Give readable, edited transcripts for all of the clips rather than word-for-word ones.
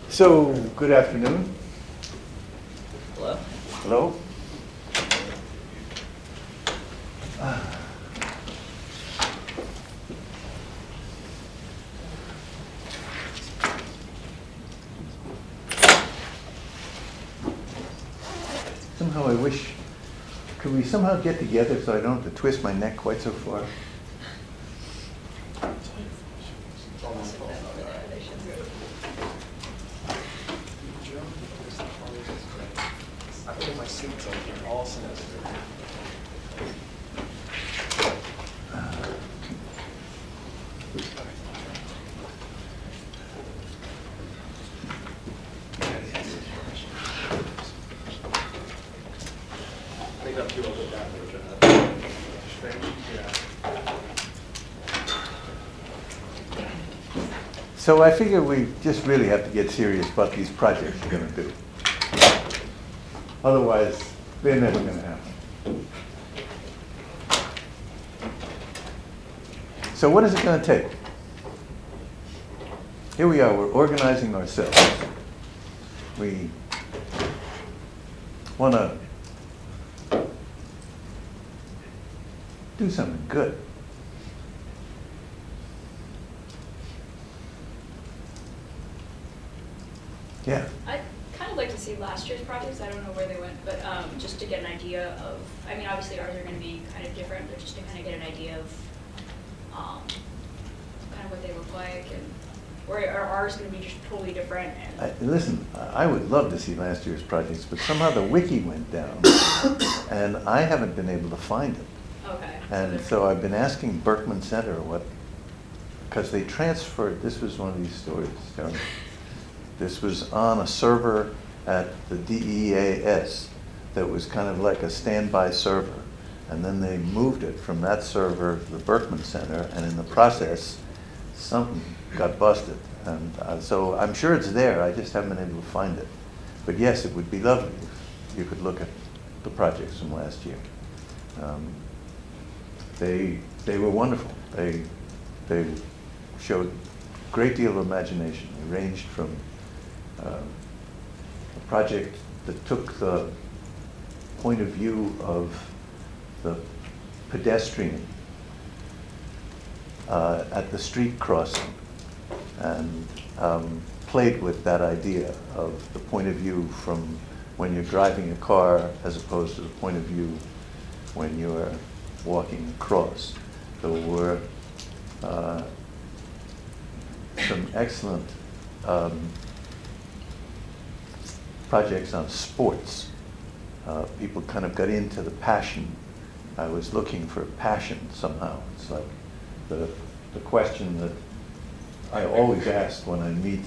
So, good afternoon. Hello? Hello. Somehow I wish, could we somehow get together so I don't have to twist my neck quite so far? I put my seats on here all semester. I think I'm too old with that version. So I figure we just really have to get serious about these projects we're going to do. Otherwise, they're never going to happen. So what is it going to take? Here we are, we're organizing ourselves. We want to do something good. Yeah. I'd kind of like to see last year's projects. I don't know where they went, but just to get an idea of, I mean, obviously ours are going to be kind of different, but just to kind of get an idea of kind of what they look like, and or are ours going to be just totally different? And Listen, I would love to see last year's projects, but somehow the wiki went down, and I haven't been able to find it. okay. And so I've been asking Berkman Center what, because they transferred, this was one of these stories, Jeremy. This was on a server at the DEAS that was kind of like a standby server. And then they moved it from that server to the Berkman Center, and in the process, something got busted. And so I'm sure it's there, I just haven't been able to find it. But yes, it would be lovely if you could look at the projects from last year. They were wonderful. They showed a great deal of imagination. They ranged from a project that took the point of view of the pedestrian at the street crossing, and played with that idea of the point of view from when you're driving a car as opposed to the point of view when you're walking across. There were some excellent projects on sports. People kind of got into the passion. I was looking for passion somehow. It's like the question that I always ask when I meet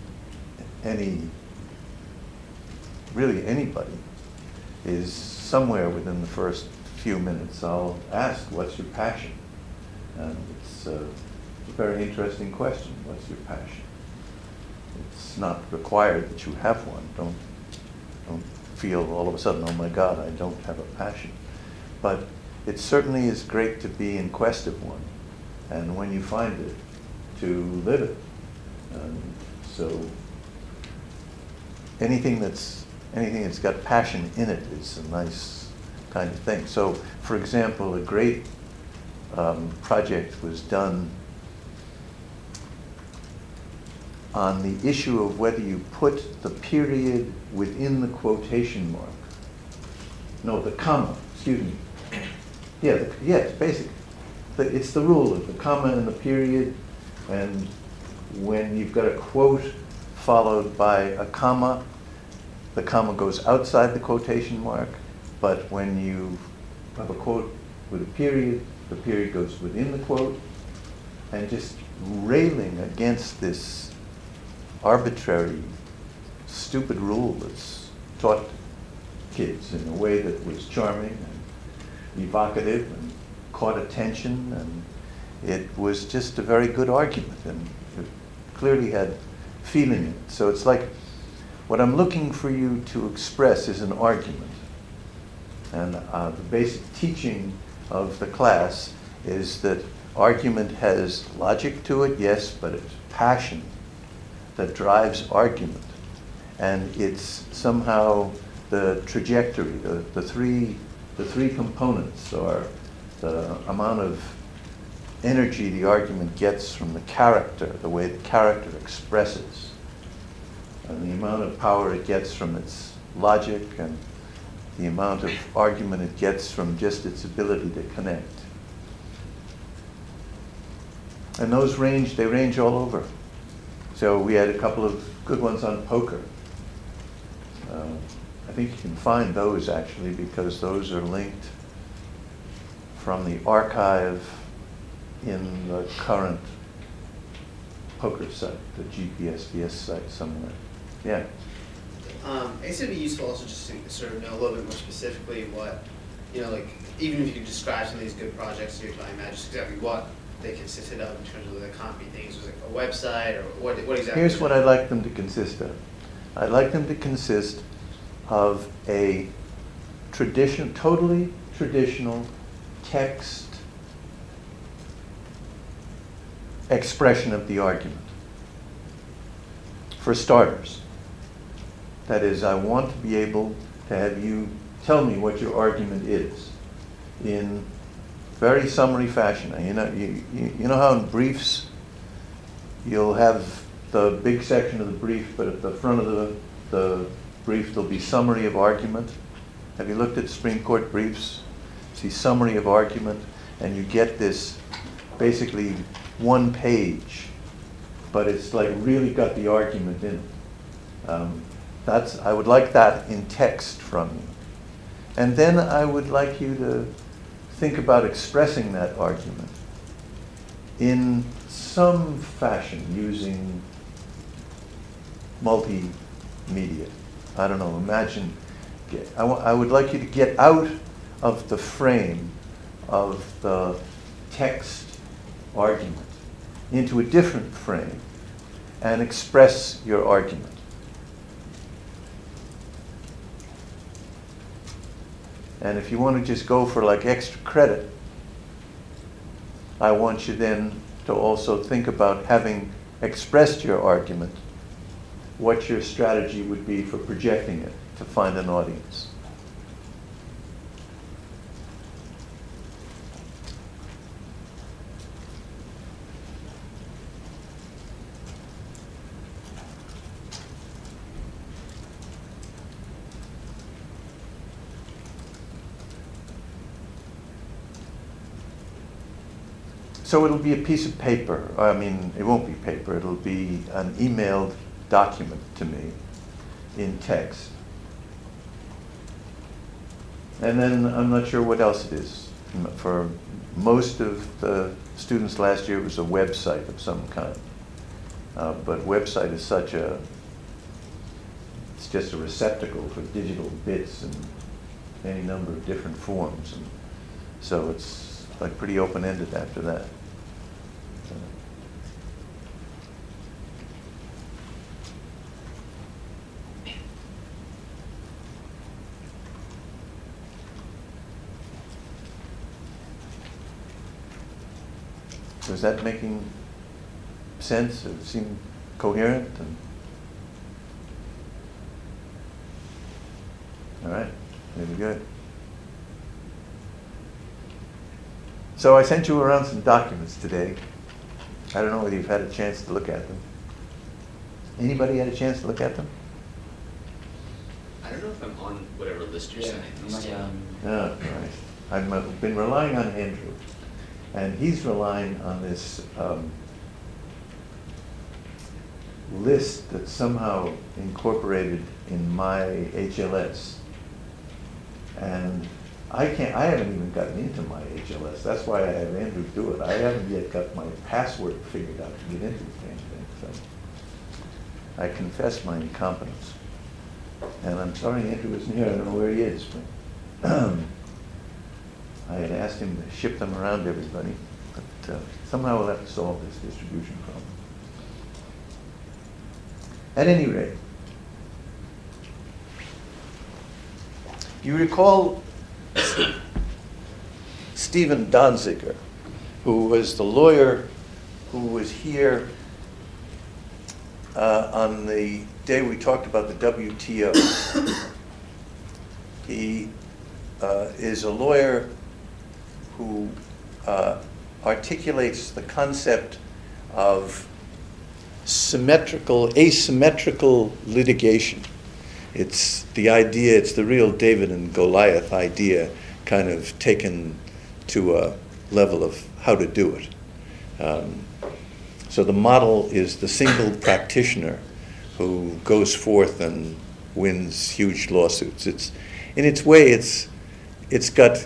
really anybody, is somewhere within the first few minutes I'll ask, what's your passion? And it's a very interesting question, what's your passion? It's not required that you have one. Don't feel all of a sudden, oh my God, I don't have a passion. But it certainly is great to be in quest of one, and when you find it, to live it. So anything that's got passion in it is a nice kind of thing. So, for example, a great project was done on the issue of whether you put the period within the quotation mark. No, the comma, excuse me. Yeah, yes, basically. It's the rule of the comma and the period, and when you've got a quote followed by a comma, the comma goes outside the quotation mark, but when you have a quote with a period, the period goes within the quote, and just railing against this arbitrary, stupid rule that's taught kids in a way that was charming and evocative and caught attention, and it was just a very good argument, and it clearly had feeling in it. So it's like, what I'm looking for you to express is an argument. And the basic teaching of the class is that argument has logic to it, yes, but it's passion that drives argument. And it's somehow the trajectory, the three components are the amount of energy the argument gets from the character, the way the character expresses, and the amount of power it gets from its logic, and the amount of argument it gets from just its ability to connect. And those range all over. So we had a couple of good ones on poker. I think you can find those actually, because those are linked from the archive in the current poker site, the GPSBS site somewhere. Yeah. I guess it'd be useful also just to sort of know a little bit more specifically what, like, even if you could describe some of these good projects you're talking about, just exactly what they consisted of in terms of the concrete things. Was it a website, or what exactly? Here's what I'd like them to consist of. I'd like them to consist of a totally traditional text expression of the argument. For starters. That is, I want to be able to have you tell me what your argument is in very summary fashion. You know how in briefs you'll have the big section of the brief, but at the front of the brief there'll be summary of argument. Have you looked at Supreme Court briefs? See summary of argument, and you get this basically one page, but it's like really got the argument in it. I would like that in text from you. And then I would like you to think about expressing that argument in some fashion using multimedia. I don't know, imagine, I would like you to get out of the frame of the text argument into a different frame and express your argument. And if you want to just go for like extra credit, I want you then to also think about, having expressed your argument, what your strategy would be for projecting it to find an audience. So it'll be a piece of paper. I mean, it won't be paper. It'll be an emailed document to me in text. And then I'm not sure what else it is. For most of the students last year, it was a website of some kind. But website is it's just a receptacle for digital bits in any number of different forms. And so it's like pretty open-ended after that. So is that making sense? Does it seem coherent? All right, very good. So I sent you around some documents today. I don't know whether you've had a chance to look at them. Anybody had a chance to look at them? I don't know if I'm on whatever list you're sending these to. Oh, right. I've been relying on Andrew, and he's relying on this list that's somehow incorporated in my HLS. And I haven't even gotten into my HLS. That's why I have Andrew do it. I haven't yet got my password figured out to get into the damn thing. So I confess my incompetence. And I'm sorry Andrew isn't here. I don't know where he is. But I had asked him to ship them around to everybody. But somehow we'll have to solve this distribution problem. At any rate, you recall Stephen Donziger, who was the lawyer who was here on the day we talked about the WTO. He is a lawyer who articulates the concept of asymmetrical litigation. It's the idea, it's the real David and Goliath idea, kind of taken to a level of how to do it. So the model is the single practitioner who goes forth and wins huge lawsuits. In its way, it's got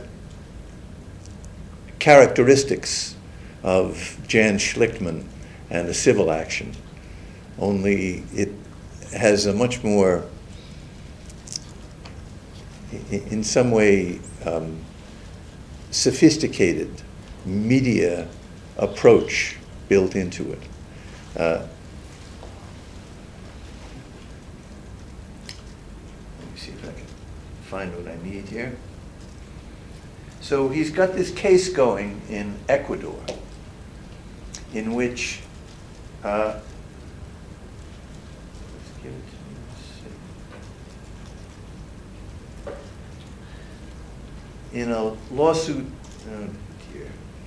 characteristics of Jan Schlichtman and a civil action, only it has a much more, in some way, sophisticated media approach built into it. Let me see if I can find what I need here. So he's got this case going in Ecuador in which, let's give it to me, let's see. In a lawsuit, oh dear.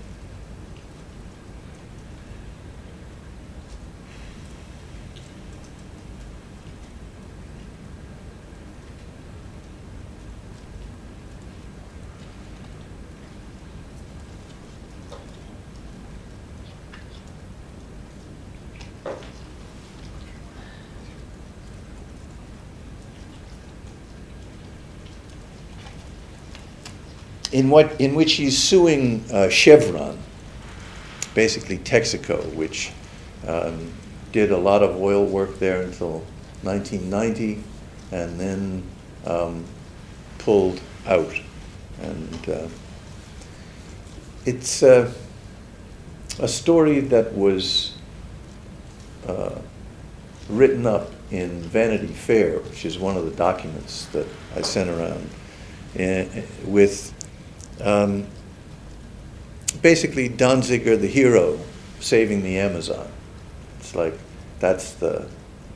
In which he's suing Chevron, basically Texaco, which did a lot of oil work there until 1990, and then pulled out. And it's a story that was written up in Vanity Fair, which is one of the documents that I sent around, with basically Danziger, the hero, saving the Amazon. It's like that's the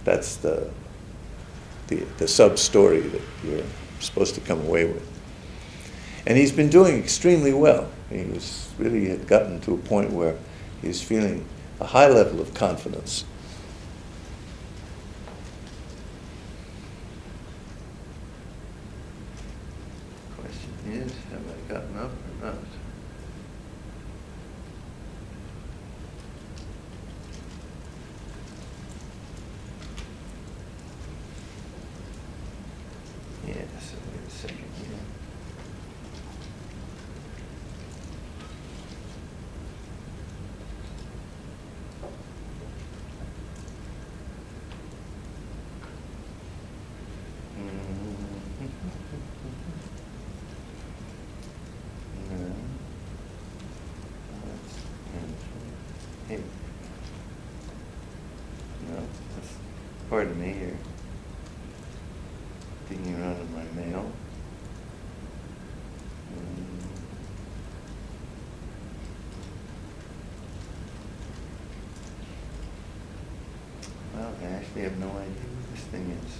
sub-story that you're supposed to come away with. And he's been doing extremely well. He was really had gotten to a point where he was feeling a high level of confidence. Question is, have I gotten up or not? Yes, wait a second here. Pardon me here. Digging around in my mail. Well, I actually have no idea what this thing is.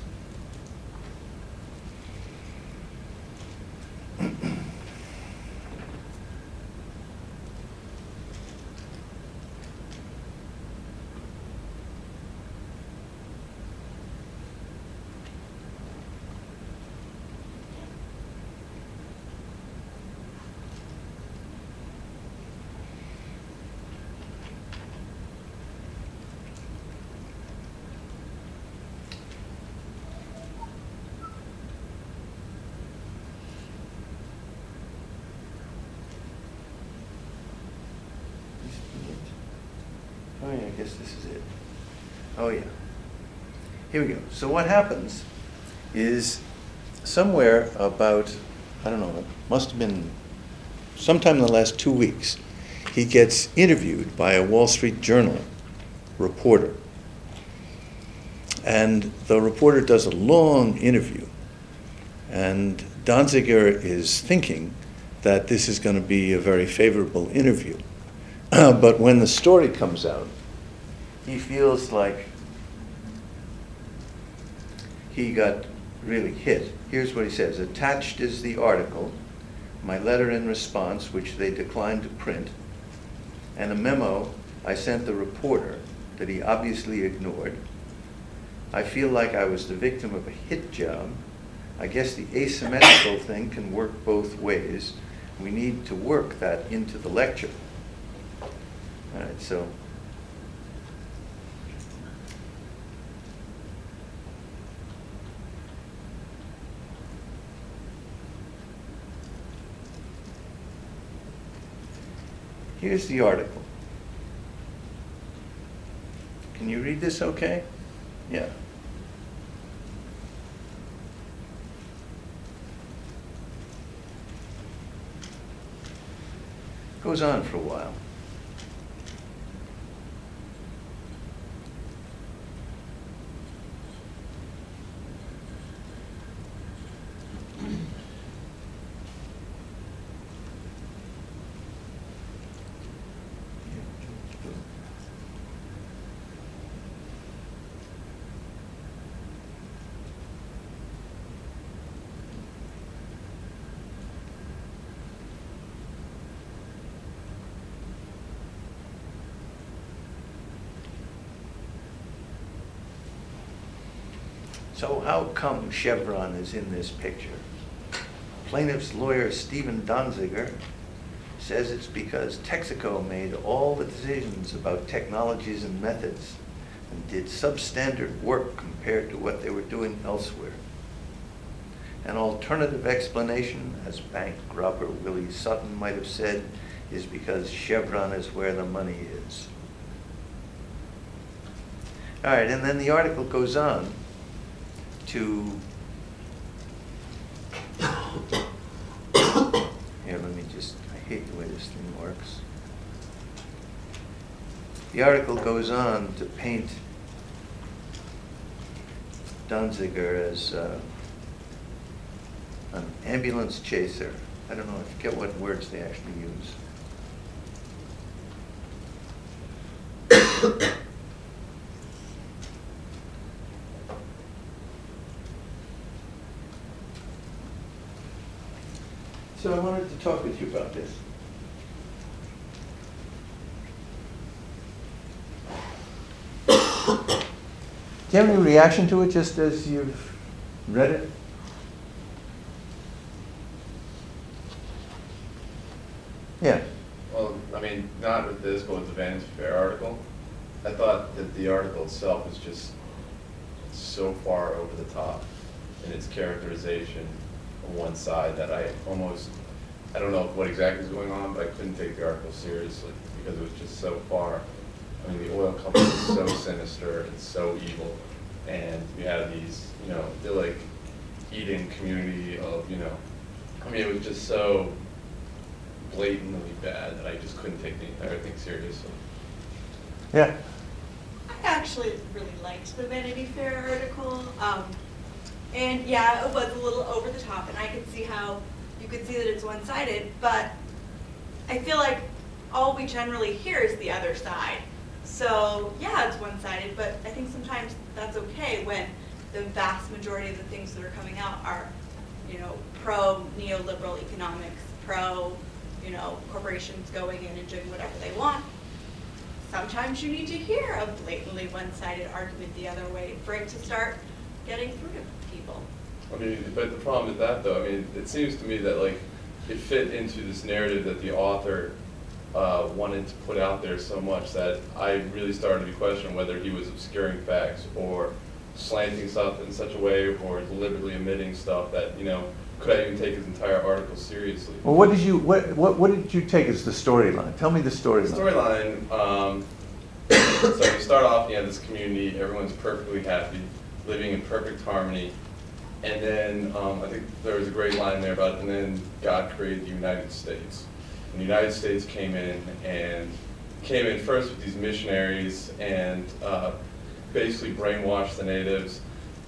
Oh yeah, I guess this is it. Oh yeah. Here we go. So what happens is somewhere about, I don't know, it must have been sometime in the last 2 weeks, he gets interviewed by a Wall Street Journal reporter. And the reporter does a long interview. And Danziger is thinking that this is going to be a very favorable interview. But when the story comes out, he feels like he got really hit. Here's what he says. Attached is the article, my letter in response, which they declined to print, and a memo I sent the reporter that he obviously ignored. I feel like I was the victim of a hit job. I guess the asymmetrical thing can work both ways. We need to work that into the lecture. All right, so here's the article. Can you read this okay? Yeah. Goes on for a while. So how come Chevron is in this picture? Plaintiff's lawyer Stephen Donziger says it's because Texaco made all the decisions about technologies and methods and did substandard work compared to what they were doing elsewhere. An alternative explanation, as bank robber Willie Sutton might have said, is because Chevron is where the money is. All right, and then the article goes on to, here, let me just, I hate the way this thing works. The article goes on to paint Donziger as an ambulance chaser. I don't know, I forget what words they actually use. So I wanted to talk with you about this. Do you have any reaction to it just as you've read it? Yeah. Well, I mean, not with this, but with the Vanity Fair article. I thought that the article itself was just so far over the top in its characterization on one side that I don't know what exactly is going on, but I couldn't take the article seriously because it was just so far. I mean, the oil company is so sinister and so evil, and we had these, idyllic eating community of, I mean, it was just so blatantly bad that I just couldn't take the entire thing seriously. Yeah. I actually really liked the Vanity Fair article. And yeah, it was a little over the top, and I could see how you could see that it's one-sided, but I feel like all we generally hear is the other side. So yeah, it's one-sided, but I think sometimes that's okay when the vast majority of the things that are coming out are, pro-neoliberal economics, corporations going in and doing whatever they want. Sometimes you need to hear a blatantly one-sided argument the other way for it to start getting through to people. I mean, but the problem with that, though, I mean, it seems to me that, it fit into this narrative that the author wanted to put out there so much that I really started to question whether he was obscuring facts or slanting stuff in such a way or deliberately omitting stuff that, could I even take his entire article seriously? Well, what did you take as the storyline? Tell me the storyline. The storyline, so you start off, you have this community, everyone's perfectly happy, living in perfect harmony, and then I think there was a great line there about, and then God created the United States. And the United States came in first with these missionaries and basically brainwashed the natives,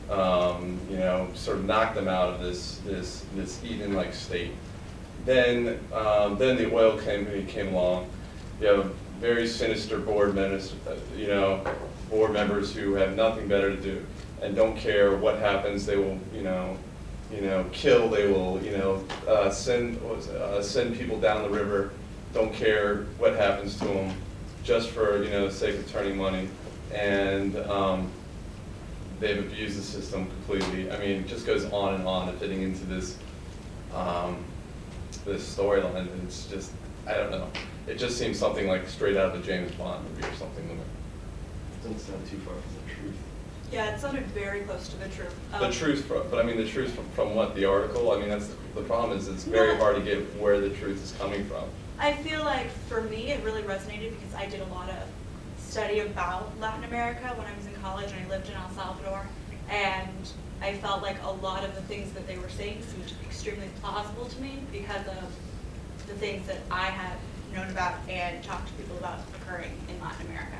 sort of knocked them out of this Eden-like state. Then the oil company came along. You have very sinister board members who have nothing better to do. and don't care what happens. They will, kill. They will, send people down the river. Don't care what happens to them, just for the sake of turning money. And they've abused the system completely. I mean, it just goes on and on, fitting into this this storyline. It's just, I don't know. It just seems something like straight out of a James Bond movie or something. Doesn't sound too far from the truth. Yeah, it sounded very close to the truth. The truth, but I mean the truth from what, the article? I mean, that's the problem is it's very hard to get where the truth is coming from. I feel like for me, it really resonated because I did a lot of study about Latin America when I was in college and I lived in El Salvador. And I felt like a lot of the things that they were saying seemed extremely plausible to me because of the things that I had known about and talked to people about occurring in Latin America.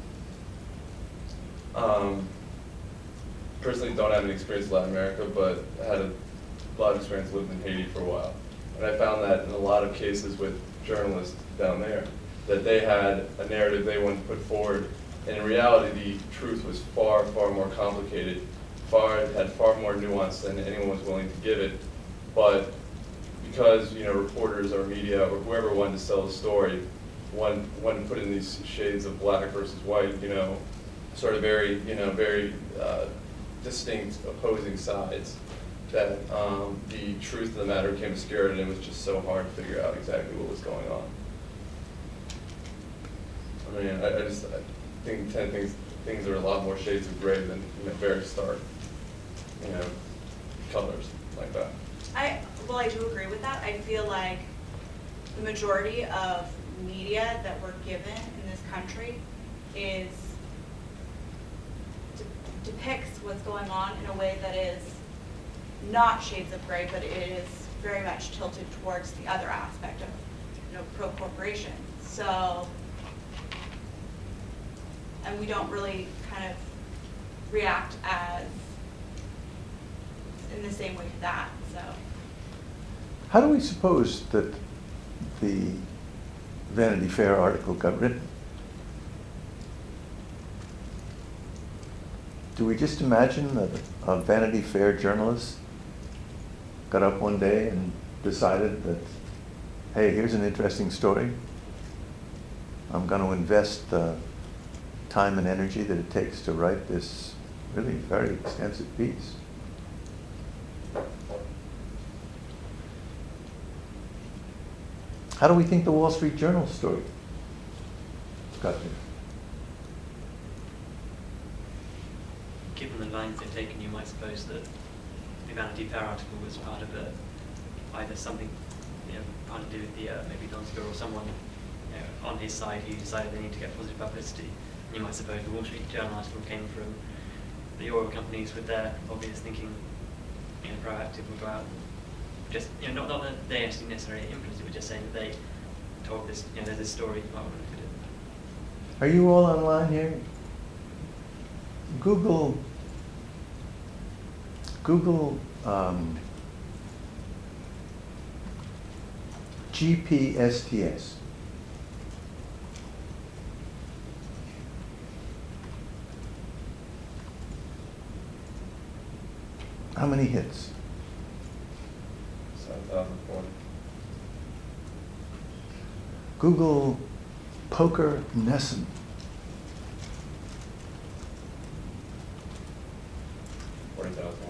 Personally, don't have any experience in Latin America, but had a lot of experience living in Haiti for a while. And I found that in a lot of cases with journalists down there, that they had a narrative they wanted to put forward, and in reality, the truth was far, far more complicated, had far more nuance than anyone was willing to give it. But because reporters or media or whoever wanted to sell the story, wanted to put in these shades of black versus white, sort of very, very distinct opposing sides, that the truth of the matter became obscured, and it was just so hard to figure out exactly what was going on. I mean, I think things are a lot more shades of gray than very stark, colors like that. I do agree with that. I feel like the majority of media that we're given in this country depicts what's going on in a way that is not shades of gray, but it is very much tilted towards the other aspect of pro-corporation. So, and we don't really kind of react as in the same way to that. So, How do we suppose that the Vanity Fair article got written? Do we just imagine that a Vanity Fair journalist got up one day and decided that, hey, here's an interesting story. I'm going to invest the time and energy that it takes to write this really very extensive piece. How do we think the Wall Street Journal story got there? Given the lines they've taken, you might suppose that the Vanity Fair article was part of either something, part to do with the maybe Donsker or someone on his side who decided they need to get positive publicity. And you might suppose the Wall Street Journal article came from the oil companies with their obvious thinking, proactive, would go out and just, not that they actually necessarily influenced it, but just saying that they told this, there's this story, you might want to look at it. Are you all online here? Google GPSTS. How many hits? 7,040. Google Poker Nesson. 40,100.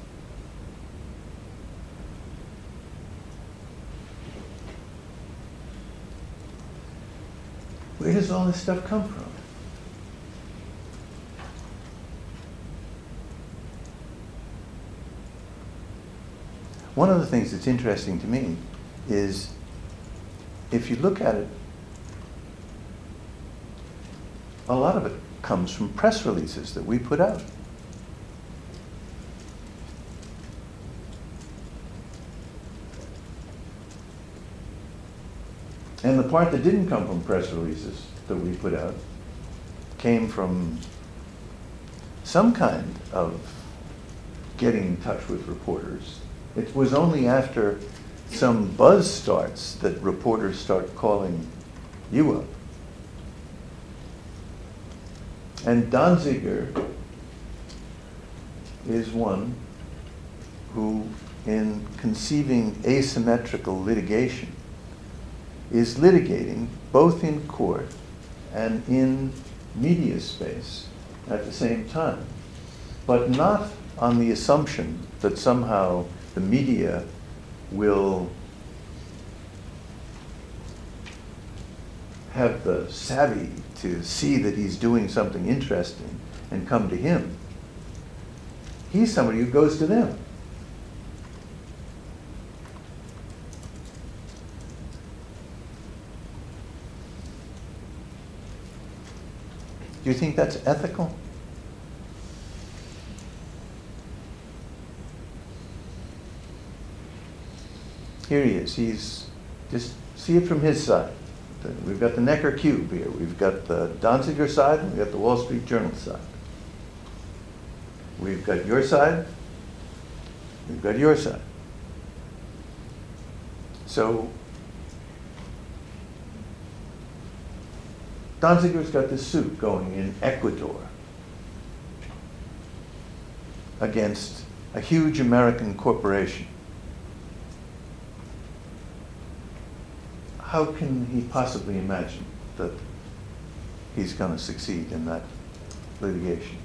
Where does all this stuff come from? One of the things that's interesting to me is if you look at it, a lot of it comes from press releases that we put out. And the part that didn't come from press releases that we put out came from some kind of getting in touch with reporters. It was only after some buzz starts that reporters start calling you up. And Danziger is one who, in conceiving asymmetrical litigation, is litigating both in court and in media space at the same time, but not on the assumption that somehow the media will have the savvy to see that he's doing something interesting and come to him. He's somebody who goes to them. Do you think that's ethical? Here he is. He's just see it from his side. We've got the Necker Cube here. We've got the Donziger side, and we've got the Wall Street Journal side. We've got your side. We've got your side. So Donziger's got this suit going in Ecuador against a huge American corporation. How can he possibly imagine that he's going to succeed in that litigation?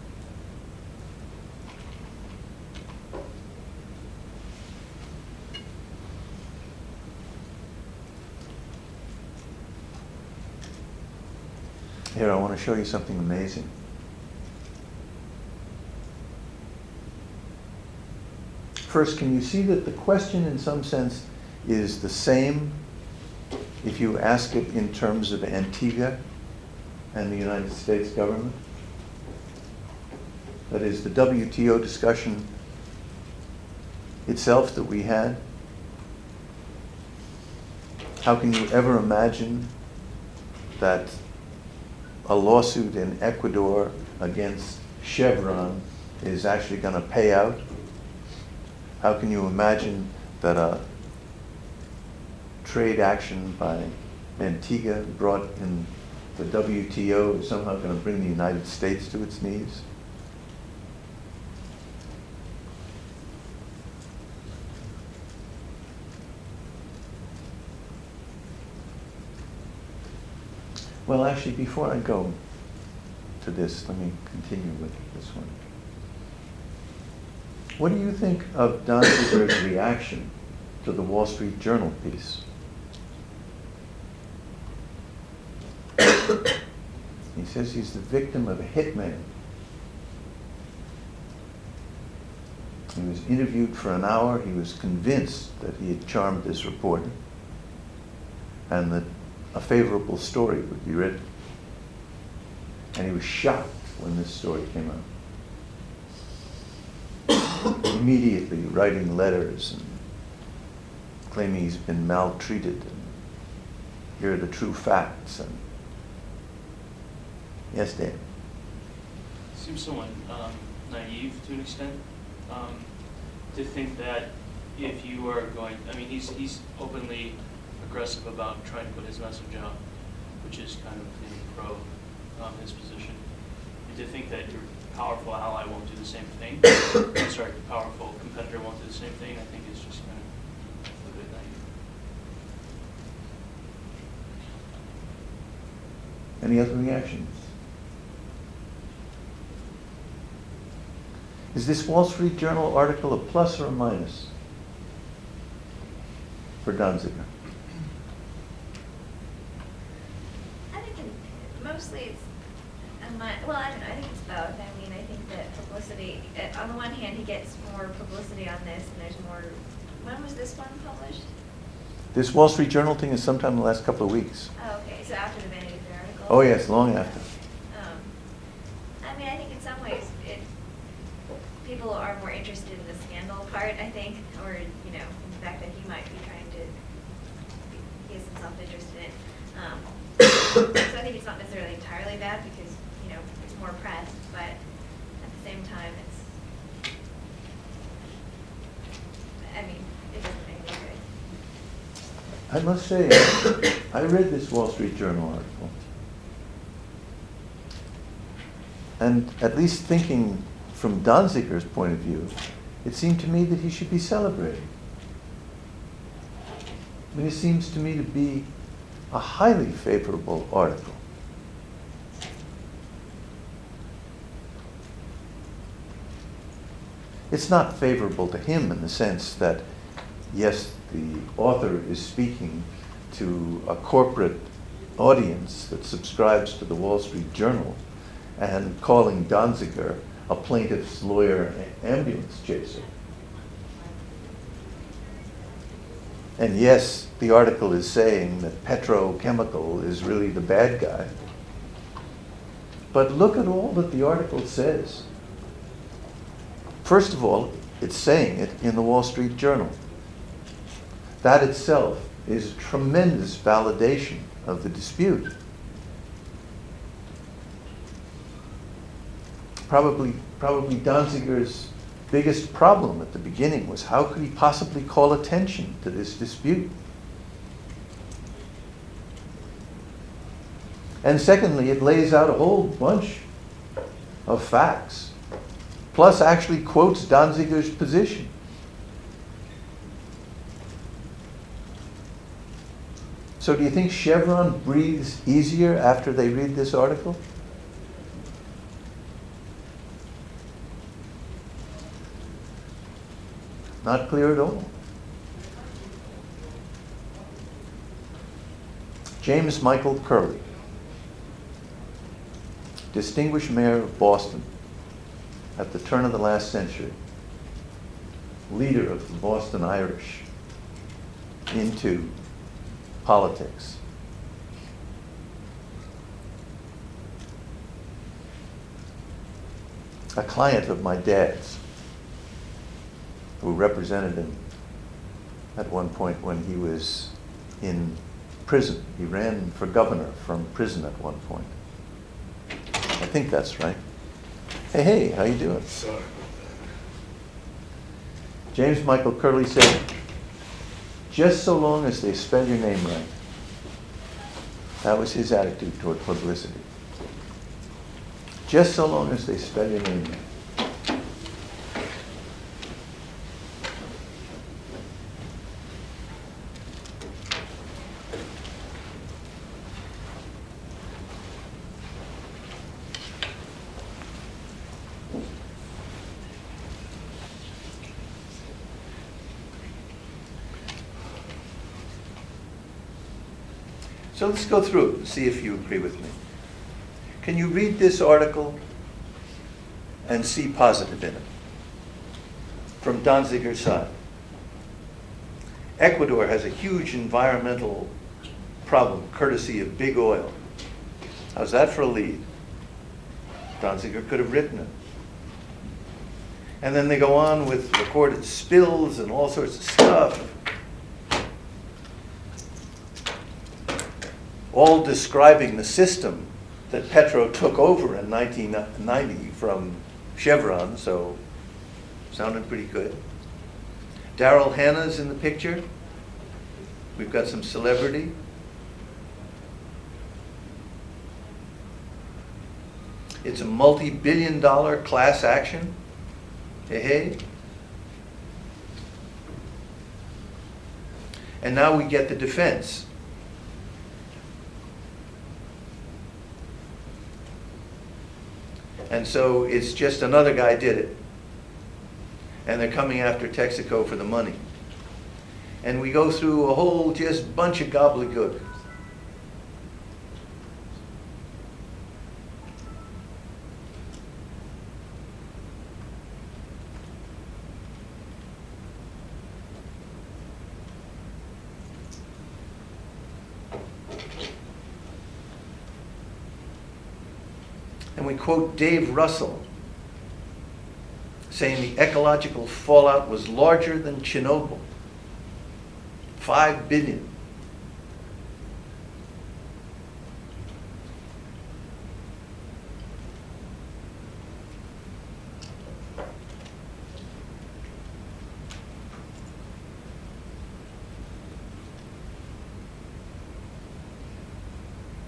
Here, I want to show you something amazing. First, can you see that the question in some sense is the same if you ask it in terms of Antigua and the United States government? That is, the WTO discussion itself that we had. How can you ever imagine that a lawsuit in Ecuador against Chevron is actually going to pay out? How can you imagine that a trade action by Antigua brought in the WTO is somehow going to bring the United States to its knees? Well, actually, before I go to this, let me continue with this one. What do you think of Donziger's reaction to the Wall Street Journal piece? He says he's the victim of a hitman. He was interviewed for an hour. He was convinced that he had charmed this reporter and that a favorable story would be written. And he was shocked when this story came out. Immediately writing letters and claiming he's been maltreated and here are the true facts. And yes, Dan? Seems somewhat naive to an extent to think that if you are going, I mean, he's openly aggressive about trying to put his message out, which is kind of pro his position. And to think that your powerful ally won't do the same thing, sorry, your powerful competitor won't do the same thing, I think is just kind of a bit naive. Any other reactions? Is this Wall Street Journal article a plus or a minus for Donziger? I think mostly it's well, I don't know. I think it's both. I mean, I think that publicity, on the one hand, he gets more publicity on this, and there's more. When was this one published? This Wall Street Journal thing is sometime in the last couple of weeks. Oh, okay. So after the Vanity Fair article? Oh, yes, long after. I mean, I think in some ways people are more interested in the scandal part, I think, or, you know, in the fact that he might be trying to, he has some self-interest in it. So I think it's not necessarily entirely bad because, you know, it's more press, but at the same time, it's, I mean, it doesn't make any good. I must say, I read this Wall Street Journal article, and at least thinking from Danziger's point of view, it seemed to me that he should be celebrated. I mean, it seems to me to be a highly favorable article. It's not favorable to him in the sense that, yes, the author is speaking to a corporate audience that subscribes to the Wall Street Journal and calling Danziger a plaintiff's lawyer ambulance chaser. And yes, the article is saying that petrochemical is really the bad guy. But look at all that the article says. First of all, it's saying it in the Wall Street Journal. That itself is a tremendous validation of the dispute. Probably Danziger's biggest problem at the beginning was how could he possibly call attention to this dispute? And secondly, it lays out a whole bunch of facts, plus actually quotes Danziger's position. So do you think Chevron breathes easier after they read this article? Not clear at all. James Michael Curley, distinguished mayor of Boston at the turn of the last century, leader of the Boston Irish into politics. A client of my dad's who represented him at one point when he was in prison. He ran for governor from prison at one point. I think that's right. Hey, how you doing? Sorry. James Michael Curley said, just so long as they spell your name right. That was his attitude toward publicity. Just so long as they spell your name right. So let's go through it and see if you agree with me. Can you read this article and see positive in it? From Danziger's side. Ecuador has a huge environmental problem courtesy of big oil. How's that for a lead? Danziger could have written it. And then they go on with recorded spills and all sorts of stuff. All describing the system that Petro took over in 1990 from Chevron, so sounded pretty good. Daryl Hannah's in the picture. We've got some celebrity. It's a multi-billion-dollar class action. Hey. And now we get the defense. And so it's just another guy did it. And they're coming after Texaco for the money. And we go through a whole just bunch of gobbledygook. And we quote Dave Russell saying the ecological fallout was larger than Chernobyl. 5 billion.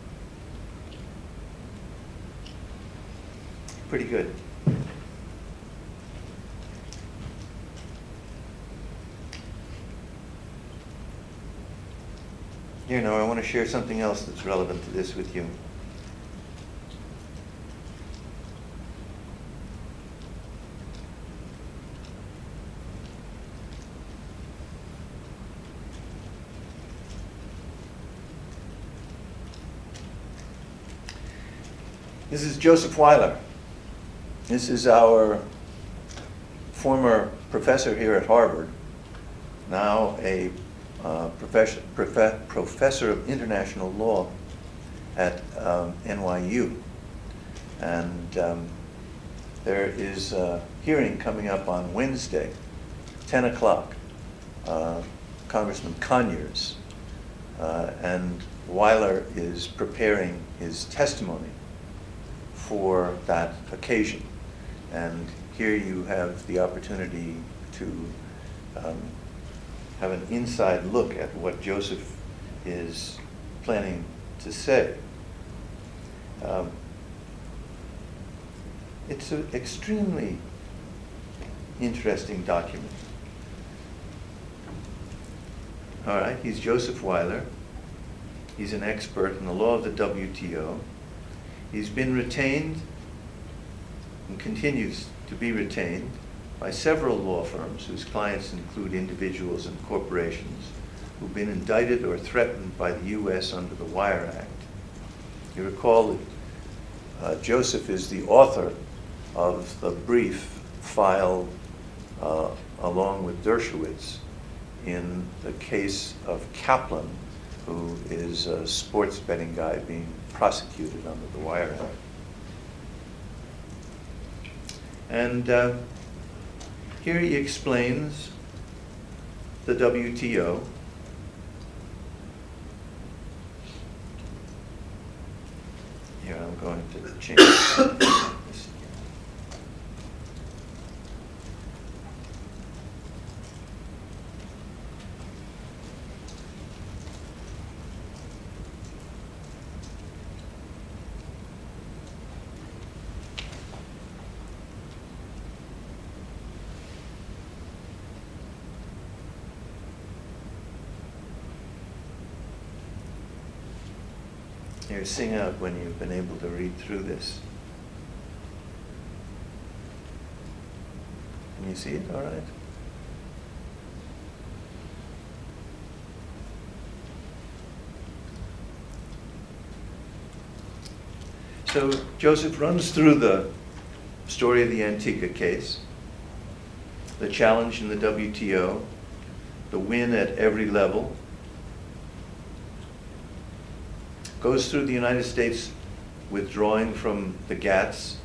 Pretty good. Here, now I want to share something else that's relevant to this with you. This is Joseph Weiler. This is our former professor here at Harvard, now a professor of international law at NYU. And there is a hearing coming up on Wednesday, 10 o'clock, Congressman Conyers. And Weiler is preparing his testimony for that occasion. And here you have the opportunity to have an inside look at what Joseph is planning to say. It's an extremely interesting document. All right, he's Joseph Weiler. He's an expert in the law of the WTO. He's been retained and continues to be retained by several law firms whose clients include individuals and corporations who've been indicted or threatened by the U.S. under the Wire Act. You recall that Joseph is the author of the brief filed along with Dershowitz in the case of Kaplan, who is a sports betting guy being prosecuted under the Wire Act. And here he explains the WTO. Here I'm going to change this. Here, sing out when you've been able to read through this. Can you see it all right? So Joseph runs through the story of the Antigua case, the challenge in the WTO, the win at every level, goes through the United States withdrawing from the GATS,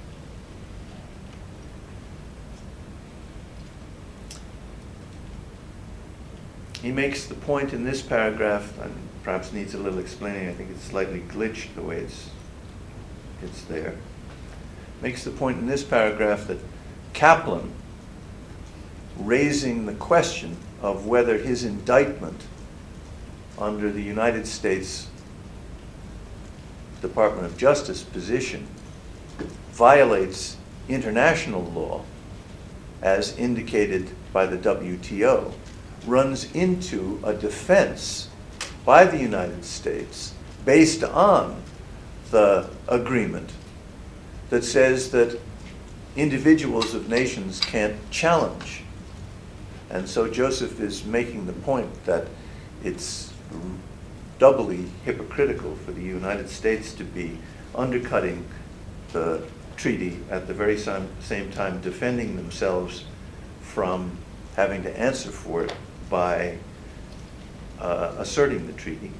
he makes the point in this paragraph, and perhaps needs a little explaining, I think it's slightly glitched the way it's there, makes the point in this paragraph that Kaplan, raising the question of whether his indictment under the United States Department of Justice position violates international law as indicated by the WTO, runs into a defense by the United States based on the agreement that says that individuals of nations can't challenge. And so Joseph is making the point that it's doubly hypocritical for the United States to be undercutting the treaty at the very same time defending themselves from having to answer for it by asserting the treaty.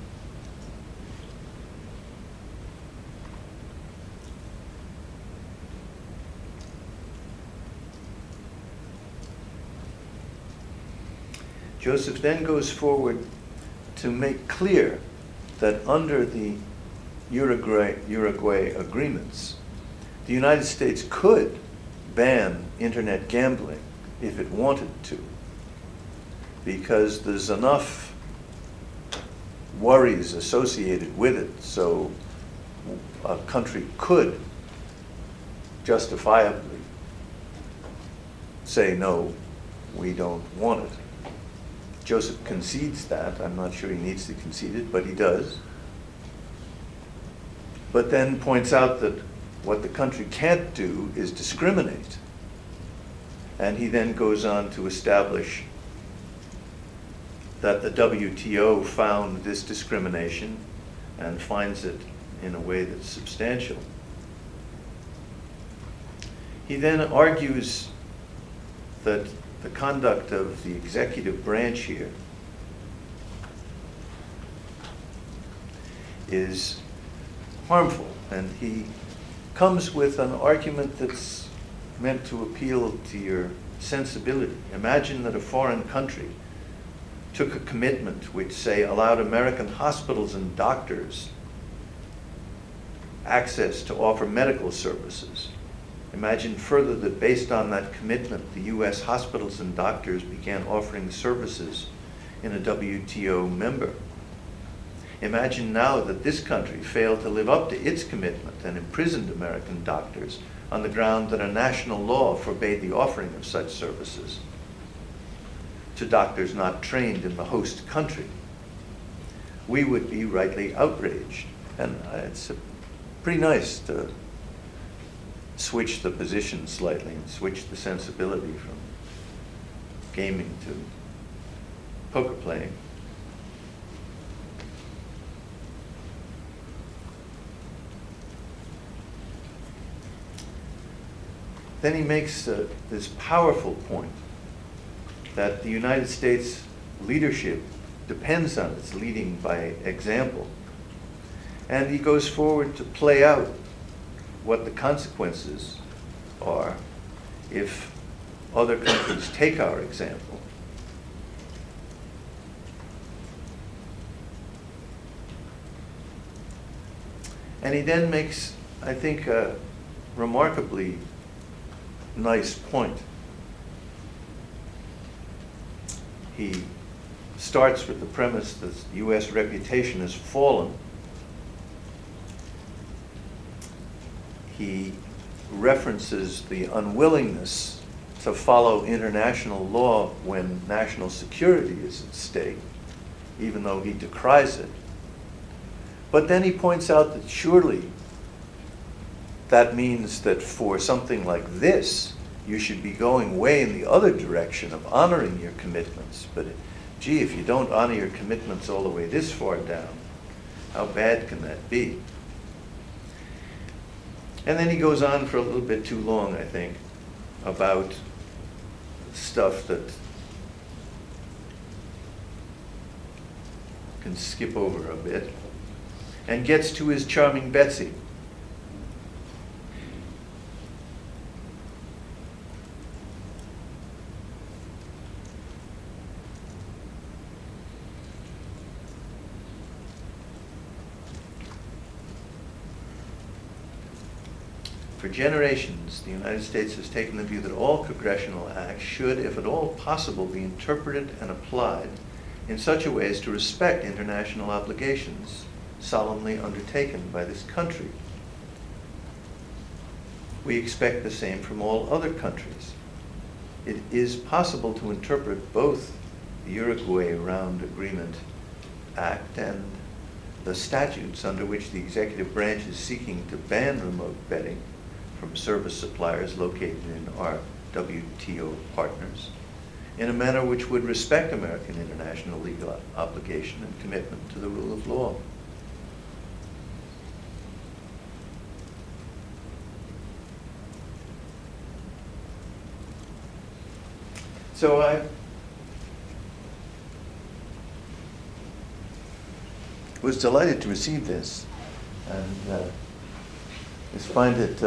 Joseph then goes forward to make clear that under the Uruguay agreements, the United States could ban internet gambling if it wanted to, because there's enough worries associated with it, so a country could justifiably say, no, we don't want it. Joseph concedes that. I'm not sure he needs to concede it, but he does. But then points out that what the country can't do is discriminate. And he then goes on to establish that the WTO found this discrimination and finds it in a way that's substantial. He then argues that the conduct of the executive branch here is harmful, and he comes with an argument that's meant to appeal to your sensibility. Imagine that a foreign country took a commitment which, say, allowed American hospitals and doctors access to offer medical services. Imagine further that based on that commitment, the US hospitals and doctors began offering services in a WTO member. Imagine now that this country failed to live up to its commitment and imprisoned American doctors on the ground that a national law forbade the offering of such services to doctors not trained in the host country. We would be rightly outraged. And it's pretty nice to switch the position slightly and switch the sensibility from gaming to poker playing. Then he makes this powerful point that the United States leadership depends on its leading by example. And he goes forward to play out what the consequences are if other countries take our example. And he then makes, I think, a remarkably nice point. He starts with the premise that the U.S. reputation has fallen. He references the unwillingness to follow international law when national security is at stake, even though he decries it. But then he points out that surely that means that for something like this, you should be going way in the other direction of honoring your commitments. But gee, if you don't honor your commitments all the way this far down, how bad can that be? And then he goes on for a little bit too long, I think, about stuff that can skip over a bit, and gets to his charming Betsy. For generations, the United States has taken the view that all congressional acts should, if at all possible, be interpreted and applied in such a way as to respect international obligations solemnly undertaken by this country. We expect the same from all other countries. It is possible to interpret both the Uruguay Round Agreement Act and the statutes under which the executive branch is seeking to ban remote betting from service suppliers located in our WTO partners in a manner which would respect American international legal obligation and commitment to the rule of law. So I was delighted to receive this, and just find it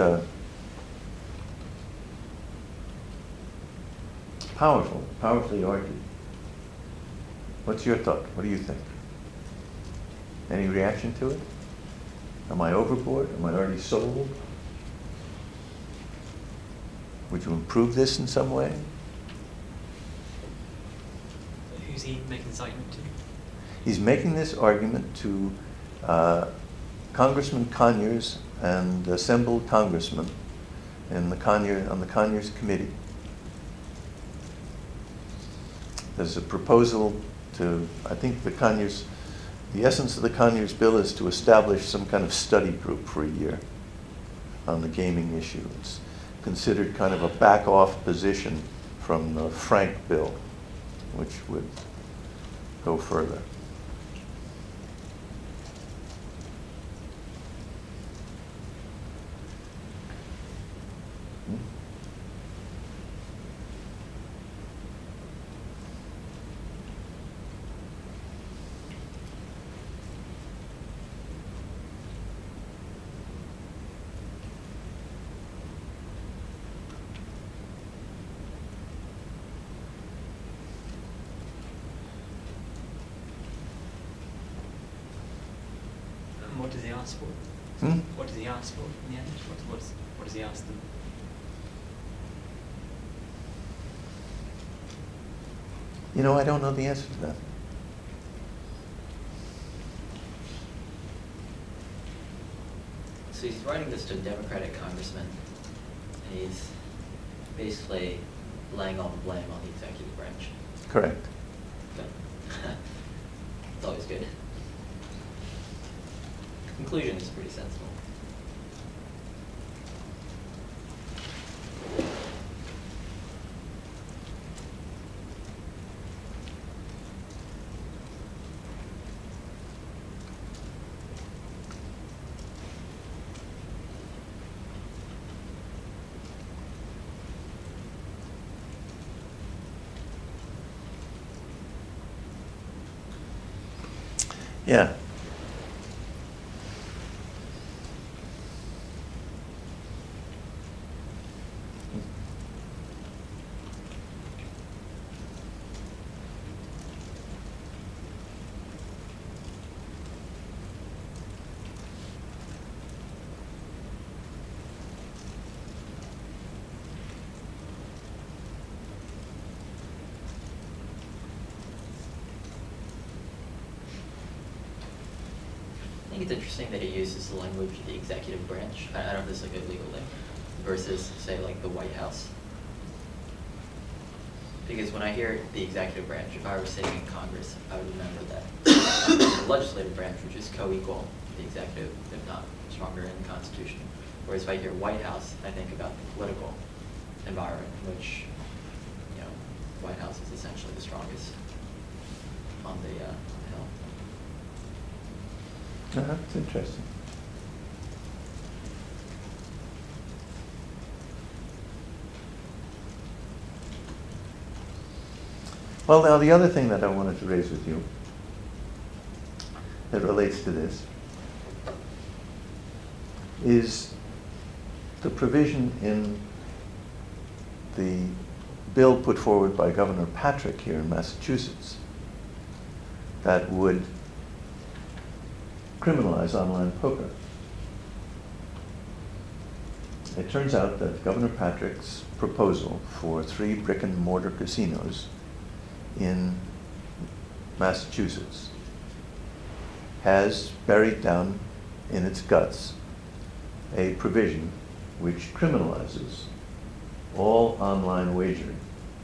powerfully argued. What's your thought? What do you think? Any reaction to it? Am I overboard? Am I already sold? Would you improve this in some way? Who's he making this argument to? He's making this argument to Congressman Conyers and assembled congressmen on the Conyers Committee. There's a proposal to, I think the essence of the Conyers bill is to establish some kind of study group for a year on the gaming issue. It's considered kind of a back-off position from the Frank bill, which would go further. What does he ask for? Hmm? What does he ask for in the end? What does he ask them? You know, I don't know the answer to that. So he's writing this to a Democratic congressman, and he's basically laying all the blame on the executive branch. Correct. Good. It's always good. Conclusion is pretty sensible. Yeah. I think it's interesting that he uses the language of the executive branch. I don't know if this is like a legal thing, versus say like the White House. Because when I hear the executive branch, if I were sitting in Congress, I would remember that the legislative branch, which is co-equal to the executive, if not stronger in the Constitution. Whereas if I hear White House, I think about the political environment, which, you know, White House is essentially the strongest on the hill. It's interesting. Well, now the other thing that I wanted to raise with you that relates to this is the provision in the bill put forward by Governor Patrick here in Massachusetts that would criminalize online poker. It turns out that Governor Patrick's proposal for 3 brick-and-mortar casinos in Massachusetts has buried down in its guts a provision which criminalizes all online wagering.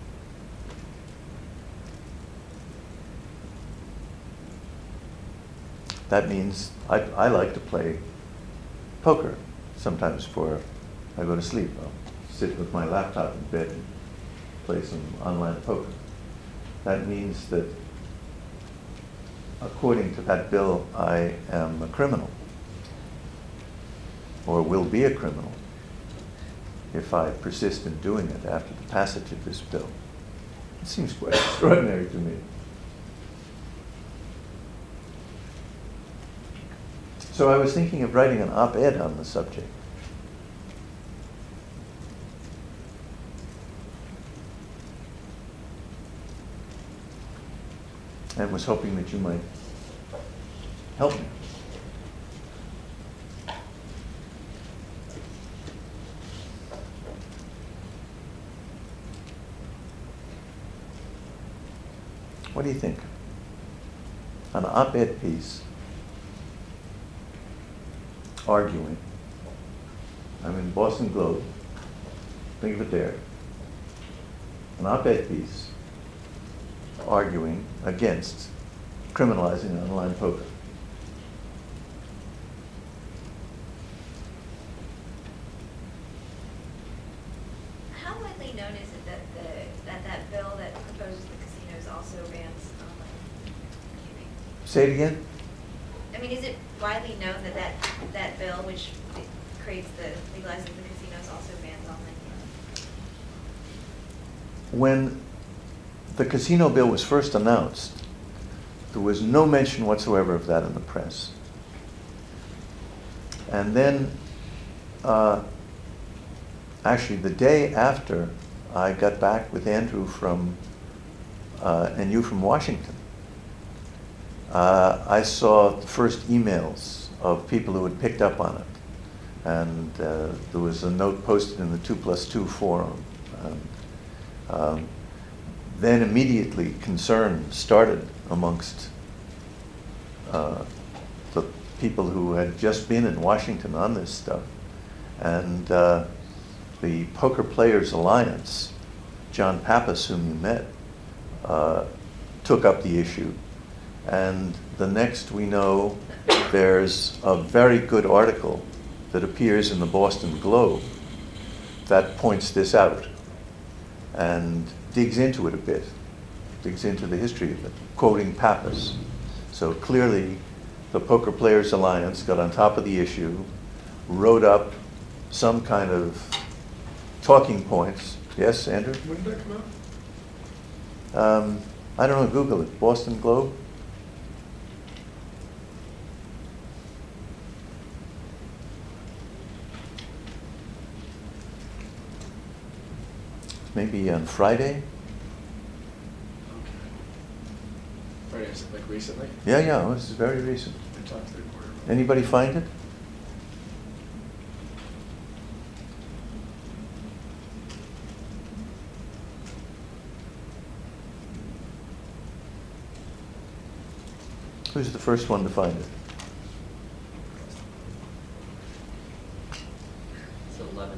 That means I like to play poker sometimes before I go to sleep. I'll sit with my laptop in bed and play some online poker. That means that, according to that bill, I am a criminal, or will be a criminal, if I persist in doing it after the passage of this bill. It seems quite extraordinary to me. So I was thinking of writing an op-ed on the subject. And was hoping that you might help me. What do you think? An op-ed piece arguing. I'm in Boston Globe. Think of it there. An op-ed piece arguing against criminalizing online poker. How widely known is it that that bill that proposes the casinos also bans online gaming? Say it again? I mean, is it widely known that that bill, which creates legalizes the casinos, also bans online gaming? When the casino bill was first announced, there was no mention whatsoever of that in the press. And then, actually the day after I got back with Andrew and you from Washington, I saw the first emails of people who had picked up on it. And there was a note posted in the 2+2 forum. Then immediately concern started amongst the people who had just been in Washington on this stuff. And the Poker Players Alliance, John Pappas, whom you met, took up the issue. And the next we know, there's a very good article that appears in the Boston Globe that points this out and digs into it a bit, digs into the history of it, quoting Pappas. So clearly, the Poker Players Alliance got on top of the issue, wrote up some kind of talking points. Yes, Andrew? When did that come out? I don't know, Google it. Boston Globe? Maybe on Friday? Okay. Friday, is it like recently? Yeah, this is very recent. I talked to the reporter about it. Anybody find it? Who's the first one to find it? It's 11:10.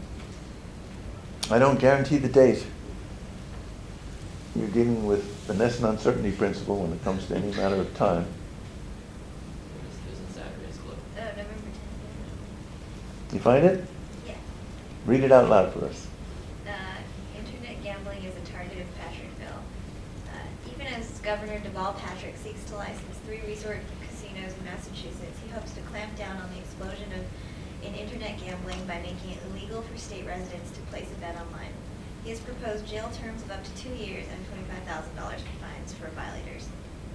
I don't guarantee the date. You're dealing with the Ness and uncertainty principle when it comes to any matter of time. There's a Saturday's Globe. Oh, November 10th. You find it? Yeah. Read it out loud for us. Internet gambling is a target of Patrick bill. Even as Governor Deval Patrick seeks to license 3 resort casinos in Massachusetts, he hopes to clamp down on the explosion in internet gambling by making it illegal for state residents to place a bet online. He has proposed jail terms of up to 2 years and $25,000 for fines for violators.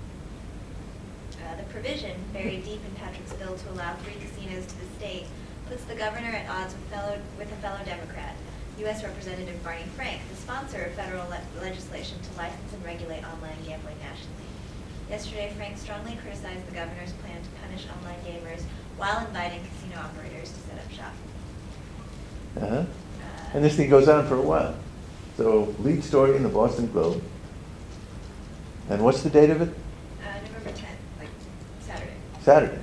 The provision, buried deep in Patrick's bill to allow 3 casinos to the state, puts the governor at odds with a fellow Democrat, U.S. Representative Barney Frank, the sponsor of federal legislation to license and regulate online gambling nationally. Yesterday, Frank strongly criticized the governor's plan to punish online gamers while inviting casino operators to set up shop. Uh-huh. And this thing goes on for a while. So, lead story in the Boston Globe. And what's the date of it? November 10th, like Saturday.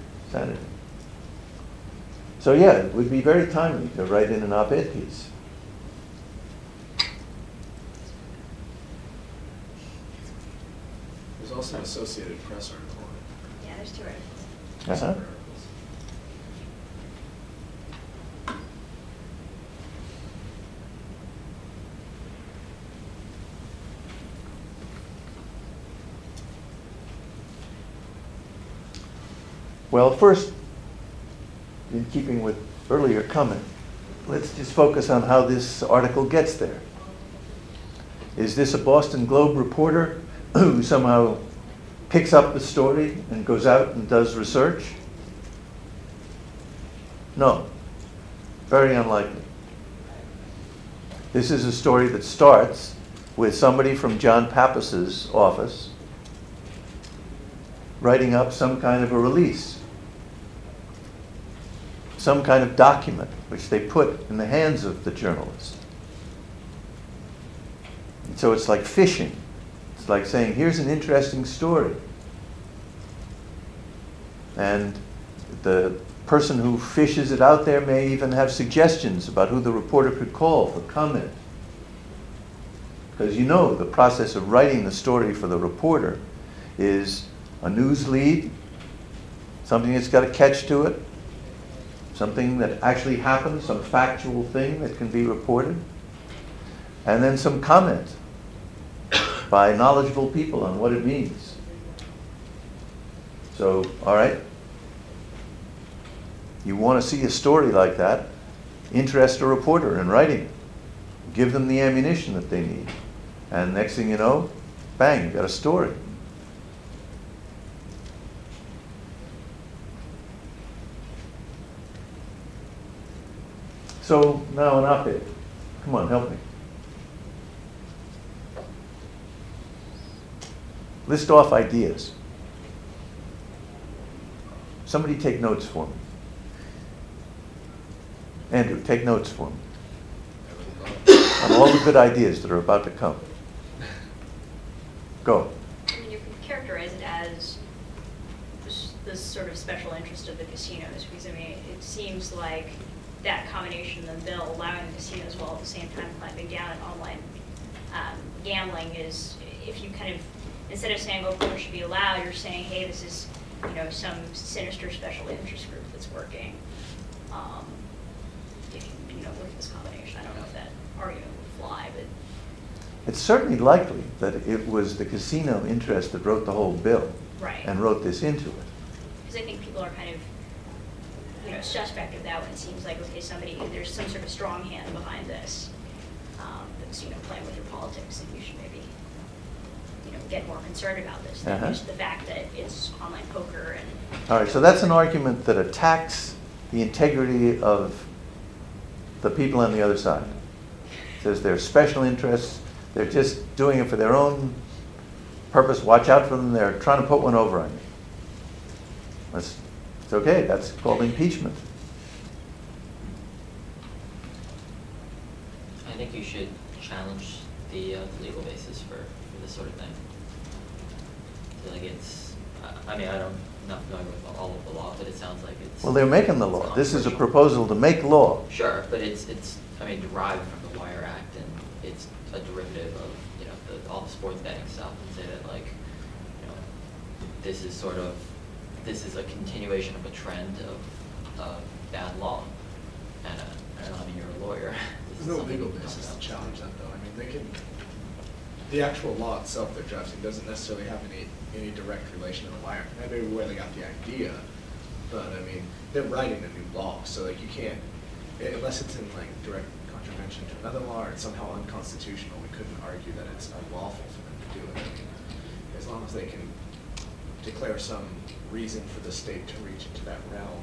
So yeah, it would be very timely to write in an op-ed piece. There's also an Associated Press article on it. Yeah, there's 2 articles. Uh-huh. Separate articles. Well, first, in keeping with earlier comment, let's just focus on how this article gets there. Is this a Boston Globe reporter who somehow picks up the story and goes out and does research? No, very unlikely. This is a story that starts with somebody from John Pappas's office writing up some kind of a release, some kind of document which they put in the hands of the journalist. And so it's like fishing. It's like saying, here's an interesting story. And the person who fishes it out there may even have suggestions about who the reporter could call for comment. Because you know the process of writing the story for the reporter is a news lead, something that's got a catch to it, something that actually happened, some factual thing that can be reported, and then some comment by knowledgeable people on what it means. So, all right, you want to see a story like that, interest a reporter in writing it. Give them the ammunition that they need. And next thing you know, bang, you got a story. So now an op-ed. Come on, help me. List off ideas. Somebody take notes for me. Andrew, take notes for me. On all the good ideas that are about to come. Go. I mean, you can characterize it as this sort of special interest of the casinos, because I mean, it seems like that combination in the bill, allowing the casinos while at the same time clamping down on online gambling, is if you kind of, instead of saying, oh, poker should be allowed, you're saying, hey, this is, you know, some sinister special interest group that's working. If you know, with this combination, I don't know if that argument would fly, but It's certainly likely that it was the casino interest that wrote the whole bill. Right. And wrote this into it. because I think people are kind of, you know, suspect of that when it seems like, okay, there's some sort of strong hand behind this that's, you know, playing with your politics, and you should maybe, you know, get more concerned about this than just the fact that it's online poker and. All right, so that's an argument that attacks the integrity of the people on the other side. Says they're special interests, they're just doing it for their own purpose, watch out for them, they're trying to put one over on you. It's okay, that's called impeachment. I think you should challenge the legal basis for this sort of thing. I feel like it's, I mean, I'm not familiar with all of the law, but it sounds like it's... Well, they're making the law. This is a proposal to make law. Sure, but it's I mean, derived from the Wire Act, and it's a derivative of, you know, all the sports betting stuff, and say that, like, you know, this is a continuation of a trend of bad law. And I don't know, I mean, you're a lawyer. There's no legal basis to challenge that, though. I mean, the actual law itself they're drafting doesn't necessarily have any direct relation to the Wire. Maybe where they got the idea, but I mean, they're writing a new law, so like you can't, unless it's in like direct contravention to another law or it's somehow unconstitutional, we couldn't argue that it's unlawful for them to do it. I mean, as long as they can declare some reason for the state to reach into that realm,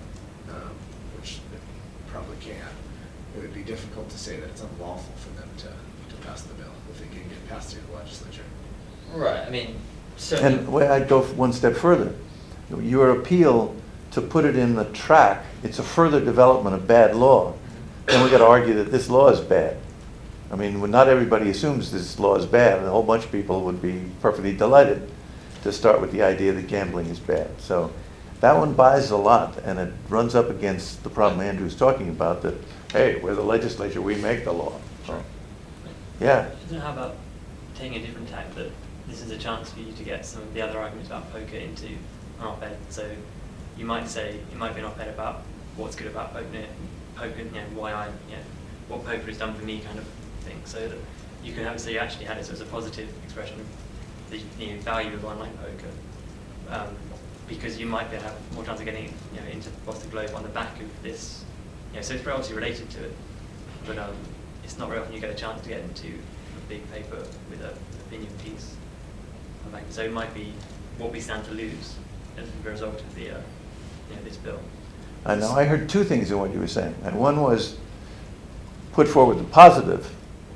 which they probably can, it would be difficult to say that it's unlawful for them to pass the bill if it can get passed through the legislature. Right, I mean, certainly... And I'd go one step further. Your appeal to put it in the track, it's a further development of bad law. Then we've got to argue that this law is bad. I mean, when not everybody assumes this law is bad, and a whole bunch of people would be perfectly delighted to start with the idea that gambling is bad. So that one buys a lot, and it runs up against the problem Andrew's talking about, that, hey, we're the legislature, we make the law. So, yeah. How about taking a different tack, that this is a chance for you to get some of the other arguments about poker into an op-ed. So you might say, it might be an op-ed about what's good about poker, you know, what poker has done for me kind of thing. So that you can have, so you actually had it as a positive expression of the value of online poker. Because you might be able to have more chance of getting, you know, into Boston Globe on the back of this. You know, so it's very obviously related to it, but it's not very often you get a chance to get into a big paper with an opinion piece. So it might be what we stand to lose as a result of the, this bill. I know. I heard two things in what you were saying. And one was put forward the positive,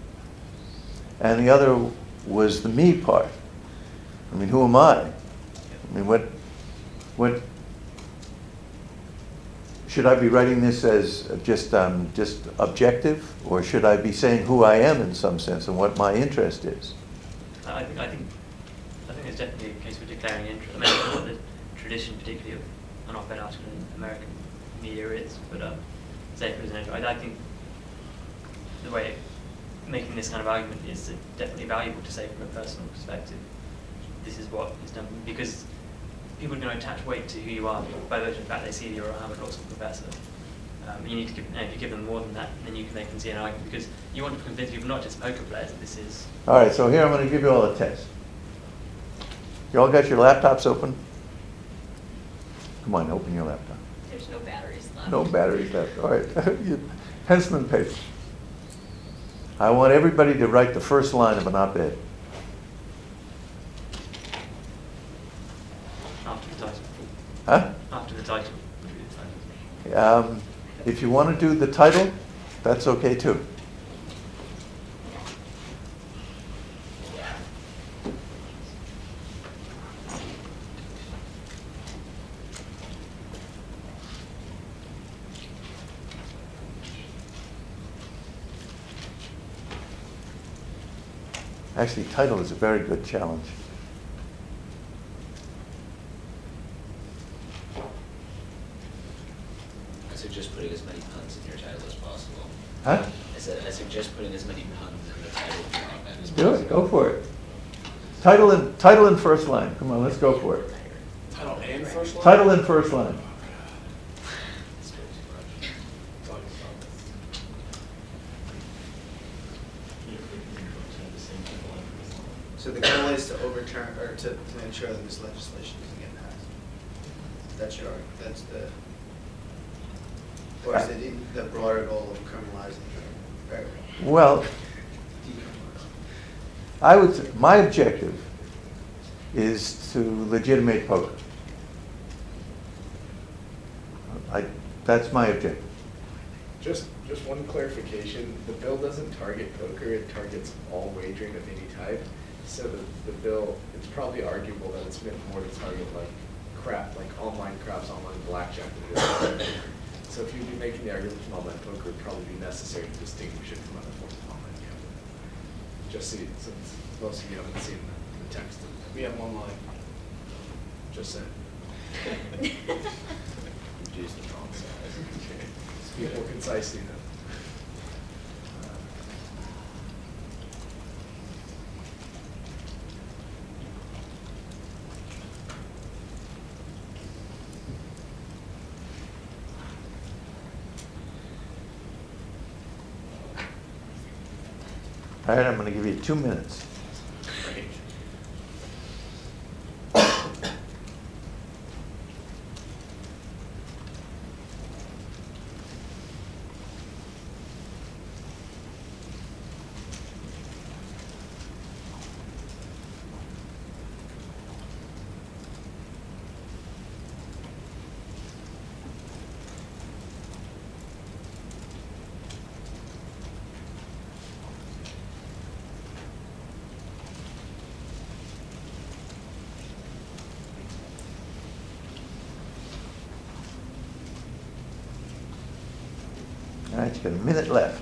and the other was the me part. I mean, who am I? I mean, what should I be writing this as just objective, or should I be saying who I am in some sense and what my interest is? I think it's definitely a case for declaring interest. I mean, what the tradition, particularly of an op-ed article in American media is, but say for example, I think the way making this kind of argument is definitely valuable to say from a personal perspective. This is what is done, because people are going to attach weight to who you are by virtue of the fact they see you're a Harvard Law School professor. You need to give, if you give them more than that, then they can see an argument, because you want to convince people, not just poker players, that this is... All right, so here I'm going to give you all a test. You all got your laptops open? Come on, open your laptop. There's no batteries left. No batteries left. All right. Pencil and paper. I want everybody to write the first line of an op-ed. After the title. Huh? After the title. Would be the title. If you want to do the title, that's okay too. Actually, title is a very good challenge. I suggest putting as many puns in your title as possible. Huh? I suggest putting as many puns in the title of your op-ed as Do possible. it. Go for it. Title and first line. Come on, let's go for it. Title and first line? Title and first line. It's way too much. So the goal is to overturn, or to ensure that this legislation doesn't get passed. That's the, or is it the broader goal of criminalizing or Well, I would say my objective is to legitimate poker. That's my objective. Just one clarification, the bill doesn't target poker, it targets all wagering of any type. So the bill, it's probably arguable that it's meant more to target like crap, like online craps, online blackjack. So if you'd be making the argument from online poker, it'd probably be necessary to distinguish it from other forms of online gambling. Just see, since most of you haven't seen the text, we have online. Just saying. Reduce the font size. Speak more concisely then. All right, I'm going to give you 2 minutes. Great. All right, you got a minute left.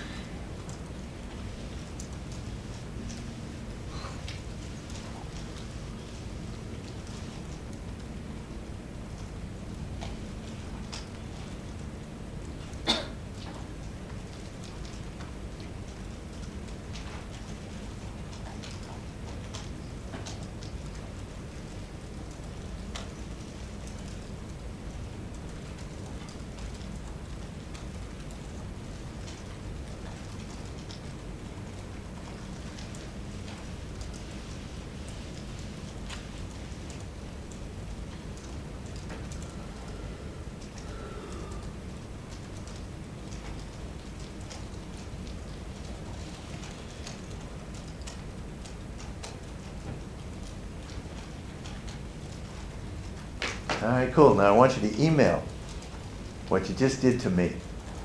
All right, cool. Now I want you to email what you just did to me.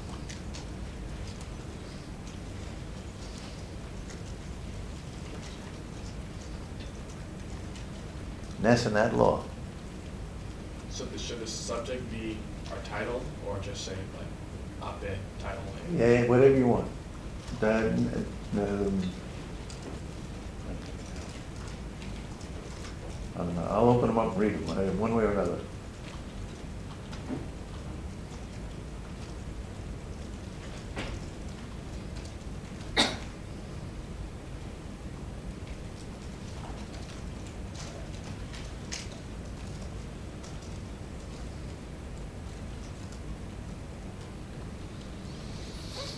Ness and that law. So should the subject be our title, or just say like op-ed title? Yeah, whatever you want. I don't know. I'll open them up and read them one way or another.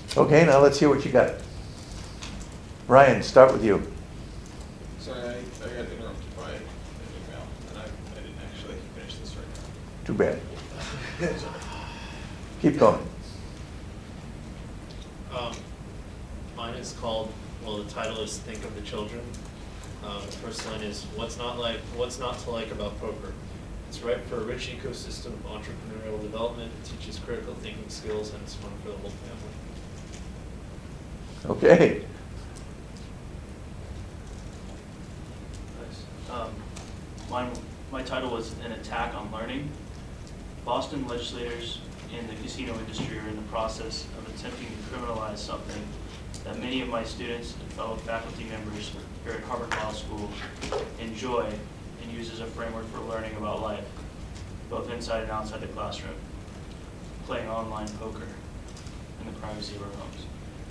Okay, now let's hear what you got. Brian, start with you. Sorry, I got interrupted by an email, and I didn't actually finish this right now. Too bad. Keep going. Mine is called, well, the title is Think of the Children. The first line is, what's not to like about poker? It's ripe for a rich ecosystem of entrepreneurial development. It teaches critical thinking skills, and it's fun for the whole family. Okay. My title was An Attack on Learning. Boston legislators in the casino industry are in the process of attempting to criminalize something that many of my students and fellow faculty members here at Harvard Law School enjoy and use as a framework for learning about life, both inside and outside the classroom, playing online poker in the privacy of our homes.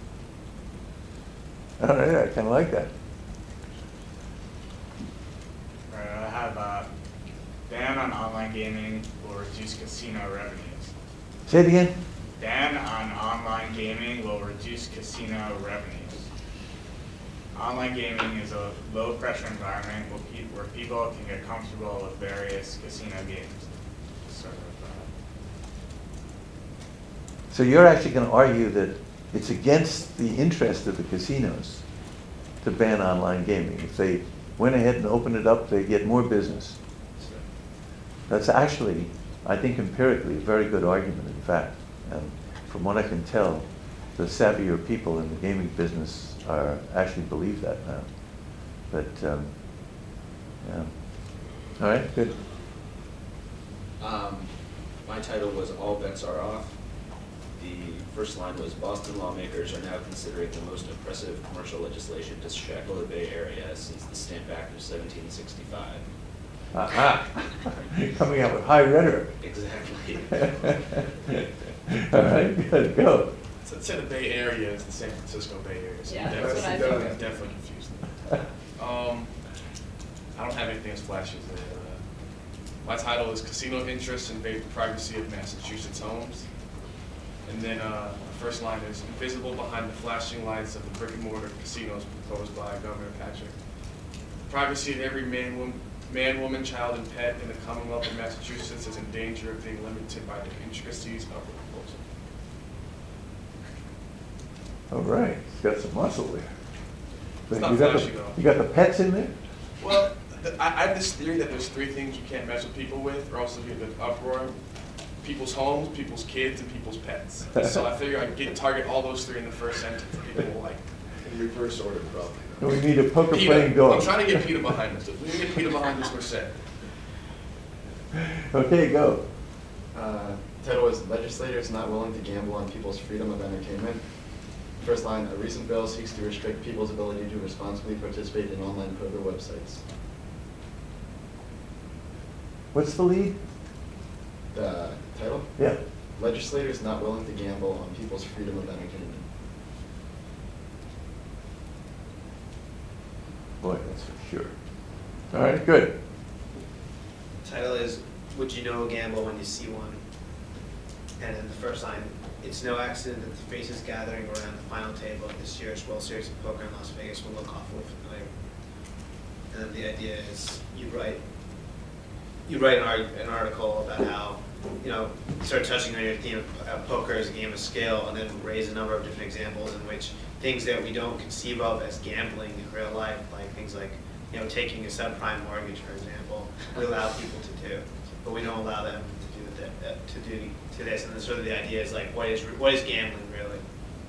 All right, I kind of like that. All right, I have ban on online gaming will reduce casino revenues. Say it again. Ban on online gaming will reduce casino revenues. Online gaming is a low-pressure environment where people can get comfortable with various casino games. Sort of, So you're actually going to argue that it's against the interest of the casinos to ban online gaming. If they went ahead and opened it up, they get more business. That's actually, I think empirically, a very good argument, in fact. And from what I can tell, the savvier people in the gaming business actually believe that now. But, yeah. All right, good. My title was All Bets Are Off. The first line was, Boston lawmakers are now considering the most oppressive commercial legislation to shackle the Bay Area since the Stamp Act of 1765. Aha! Coming out with high rhetoric. Exactly. All right, good, go. So say the Bay Area is the San Francisco Bay Area. So Yeah, definitely, that's what I thought. definitely confused. I don't have anything as flashy as that. My title is Casino Interests Invade the Privacy of Massachusetts Homes. And then the first line is, invisible behind the flashing lights of the brick and mortar casinos proposed by Governor Patrick. Privacy of every man, woman, child, and pet in the Commonwealth of Massachusetts is in danger of being limited by the intricacies of the proposal. All right, it's got some muscle there. It's not You got flashy, the- though. You got the pets in there? Well, I have this theory that there's three things you can't mess with people with, or else there'll be an uproar. People's homes, people's kids, and people's pets. So I figure I can target all those three in the first sentence. People will like. In reverse order, probably. And we need a poker PETA. playing dog. I'm trying to get PETA behind this. If we can get PETA behind this, we're set. Okay, go. Title is Legislators Not Willing to Gamble on People's Freedom of Entertainment. First line, a recent bill seeks to restrict people's ability to responsibly participate in online poker websites. What's the lead? The title? Yeah. Legislators Not Willing to Gamble on People's Freedom of Entertainment. Boy, that's for sure. All right, good. Title is, Would You Know a Gamble When You See One? And then the first line, it's no accident that the faces gathering around the final table of this year's World Series of Poker in Las Vegas will look awfully familiar. And then the idea is, you write an article about how, start touching on your theme of poker as a game of skill, and then raise a number of different examples in which things that we don't conceive of as gambling in real life, like things like, taking a subprime mortgage, for example, we allow people to do, but we don't allow them to do this. And then sort of the idea is like, what is gambling really?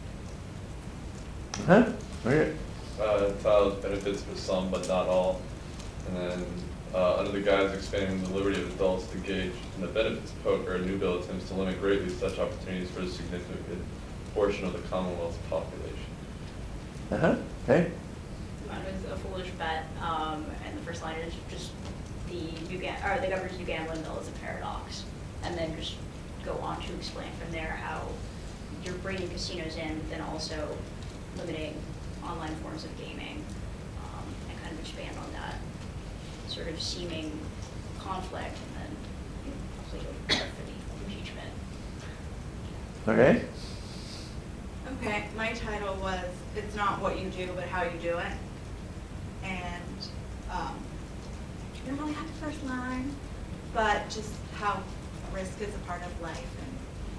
Huh? Okay. Child benefits for some, but not all. And then, under the guise of expanding the liberty of adults to engage in the benefits of poker, a new bill attempts to limit greatly such opportunities for a significant portion of the Commonwealth's population. Okay. Mine was a foolish bet, and the first line is just the governor's new gambling bill is a paradox, and then just go on to explain from there how you're bringing casinos in, but then also limiting online forms of gaming, and kind of expand on that sort of seeming conflict, and then hopefully go for the impeachment. Okay. Okay, my title was, it's not what you do, but how you do it. And you don't really have the first line, but just how risk is a part of life, and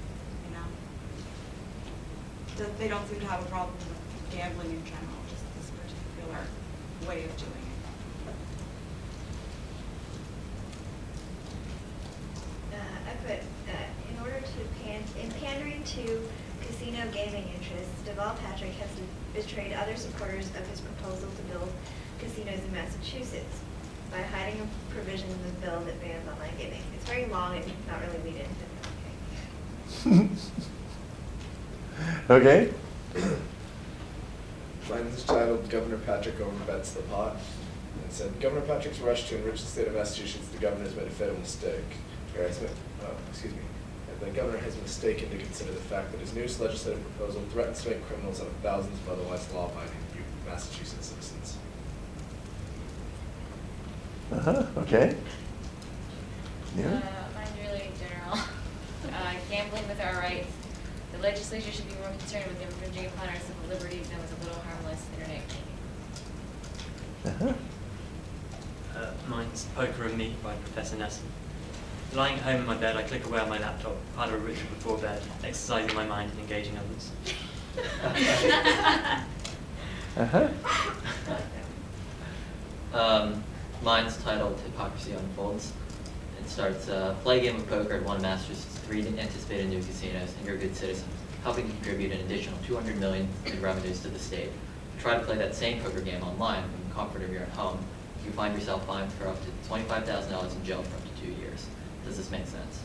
they don't seem to have a problem with gambling in general, just this particular way of doing it. I put, in order to in pandering to casino gaming interests, Deval Patrick has betrayed other supporters of his proposal to build casinos in Massachusetts by hiding a provision in the bill that bans online gaming. It's very long and not really lead into it. Okay? Mine is titled Governor Patrick Overbets the Pot. And it said, Governor Patrick's rush to enrich the state of Massachusetts, the governor has made a fatal mistake. Or has made, excuse me. And the governor has mistaken to consider the fact that his newest legislative proposal threatens to make criminals out of thousands of otherwise law-abiding Massachusetts citizens. Okay. Yeah. Mine's really general. Gambling with our rights. The legislature should be more concerned with infringing upon our civil liberties than with a little harmless internet gaming. Mine's Poker and Me by Professor Nesson. Lying at home in my bed, I click away on my laptop, part of a ritual before bed, exercising my mind and engaging others. Mine's titled Hypocrisy Unfolds. It starts, play a game of poker at one of Massachusetts' 3 anticipated new casinos, and you're a good citizen, helping contribute an additional $200 million in revenues to the state. Try to play that same poker game online from the comfort of your own home. You find yourself fined for up to $25,000 in jail for up to 2 years. Does this make sense?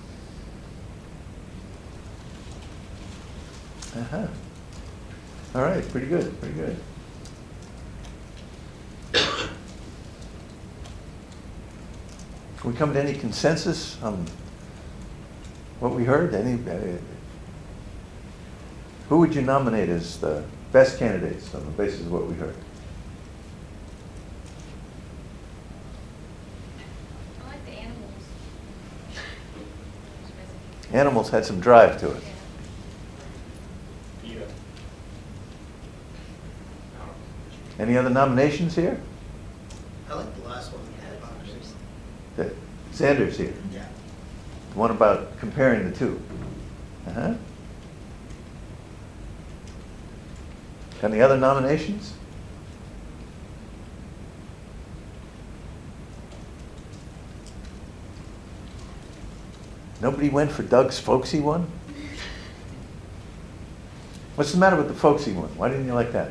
All right, pretty good, pretty good. Can we come to any consensus on what we heard? Who would you nominate as the best candidates on the basis of what we heard? I like the animals. Animals had some drive to it. Yeah. Any other nominations here? I like the last one. Sanders here. Yeah. The one about comparing the two. Any other nominations? Nobody went for Doug's folksy one? What's the matter with the folksy one? Why didn't you like that?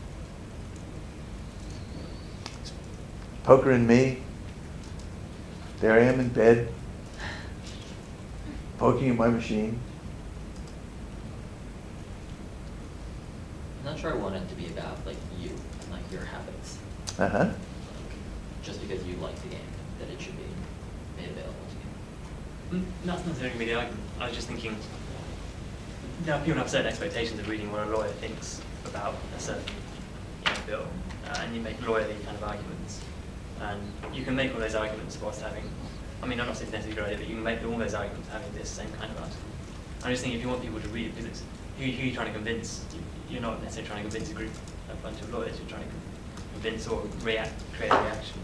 Poker and Me. There I am in bed, poking at my machine. I'm not sure I want it to be about like you and like your habits. Uh-huh. Just because you like the game, that it should be made available to you. That's not necessarily the argument. I was just thinking, people have certain expectations of reading what a lawyer thinks about a certain bill, and you make lawyerly kind of arguments. And you can make all those arguments whilst having, I'm not saying it's necessarily a good idea, but you can make all those arguments having this same kind of article. I'm just thinking if you want people to read it, because it's, who are you trying to convince? You're not necessarily trying to convince a group, a bunch of lawyers, you're trying to convince or create a reaction.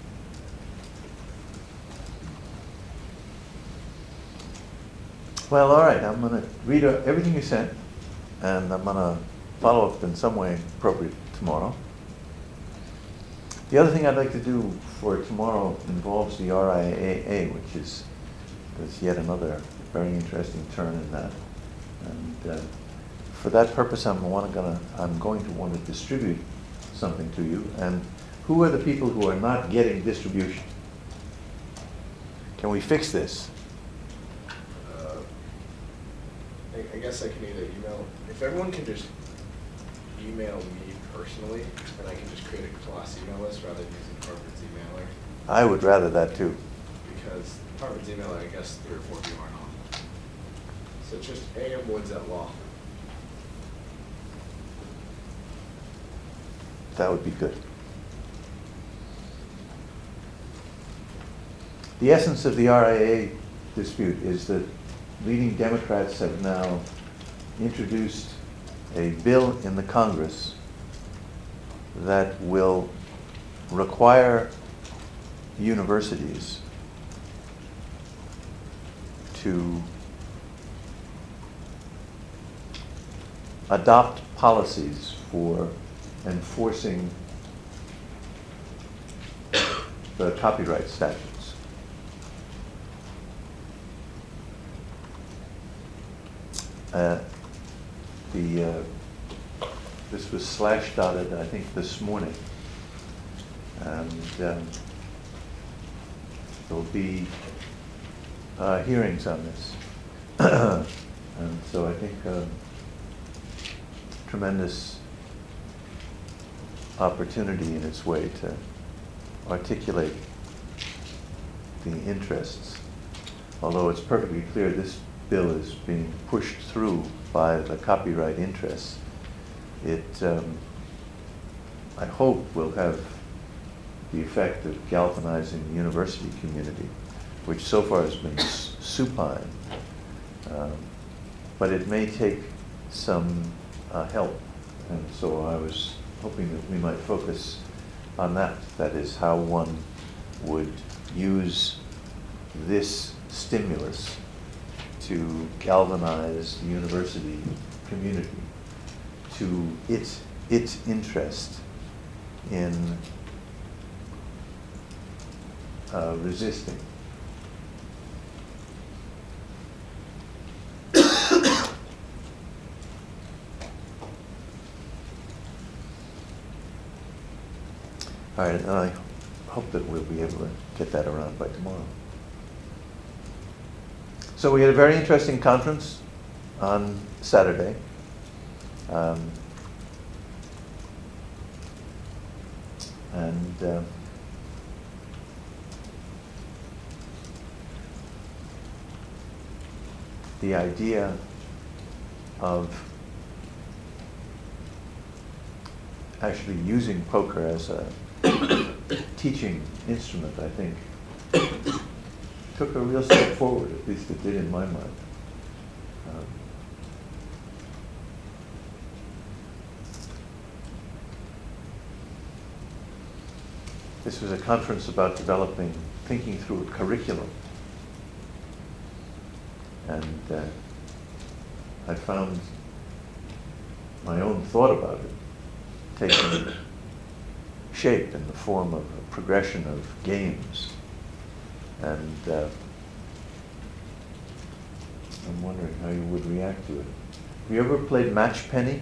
Well, all right, I'm going to read everything you sent, and I'm going to follow up in some way appropriate tomorrow. The other thing I'd like to do for tomorrow involves the RIAA, which is yet another very interesting turn in that. And for that purpose, I'm going to want to distribute something to you. And who are the people who are not getting distribution? Can we fix this? I guess I can either email, if everyone can just email me personally, and I can just create a class email list rather than using Harvard's emailer. I would rather that too. Because Harvard's emailer, I guess 3 or 4 people aren't on. So it's just A.M. Woods at law. That would be good. The essence of the RIA dispute is that leading Democrats have now introduced a bill in the Congress that will require universities to adopt policies for enforcing the copyright statutes. This was slash dotted, I think, this morning. And there'll be hearings on this. And so I think tremendous opportunity in its way to articulate the interests. Although it's perfectly clear this bill is being pushed through by the copyright interests, it, I hope, will have the effect of galvanizing the university community, which so far has been supine. But it may take some help. And so I was hoping that we might focus on that. That is how one would use this stimulus to galvanize the university community to its interest in resisting. All right, and I hope that we'll be able to get that around by tomorrow. So we had a very interesting conference on Saturday. The idea of actually using poker as a teaching instrument, I think, took a real step forward, at least it did in my mind. This was a conference about thinking through a curriculum. And I found my own thought about it taking shape in the form of a progression of games. And I'm wondering how you would react to it. Have you ever played Match Penny?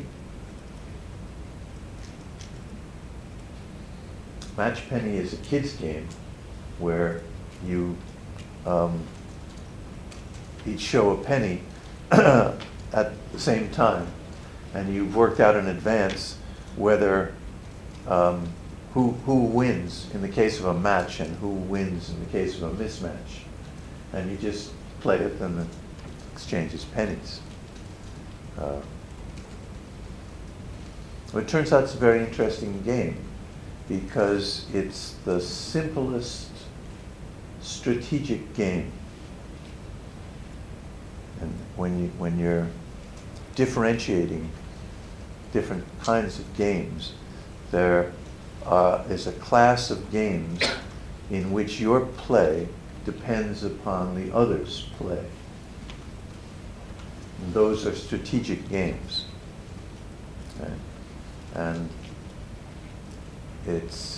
Match Penny is a kid's game where you each show a penny at the same time, and you've worked out in advance whether who wins in the case of a match and who wins in the case of a mismatch. And you just play it and it exchanges pennies. Well, it turns out it's a very interesting game because it's the simplest strategic game. And when you're differentiating different kinds of games, there is a class of games in which your play depends upon the other's play. And those are strategic games. Okay? And it's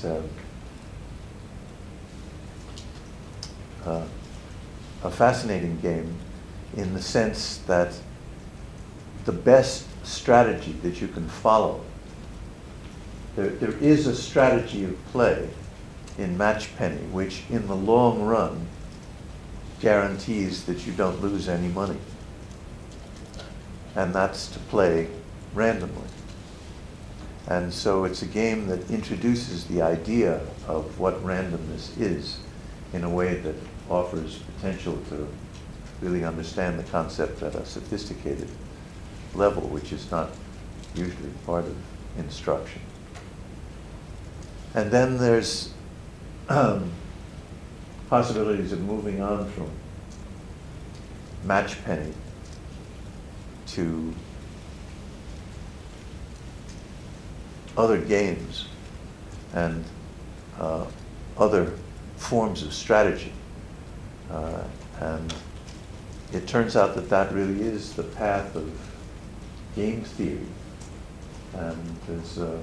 a fascinating game in the sense that the best strategy that you can follow, there is a strategy of play in Match Penny which in the long run guarantees that you don't lose any money. And that's to play randomly. And so it's a game that introduces the idea of what randomness is in a way that offers potential to really understand the concept at a sophisticated level, which is not usually part of instruction. And then there's possibilities of moving on from Match Penny to other games and other forms of strategy. And it turns out that that really is the path of game theory. And there's a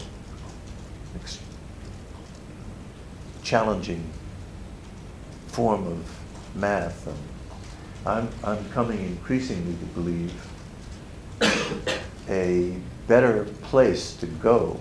challenging form of math. And I'm coming increasingly to believe a better place to go,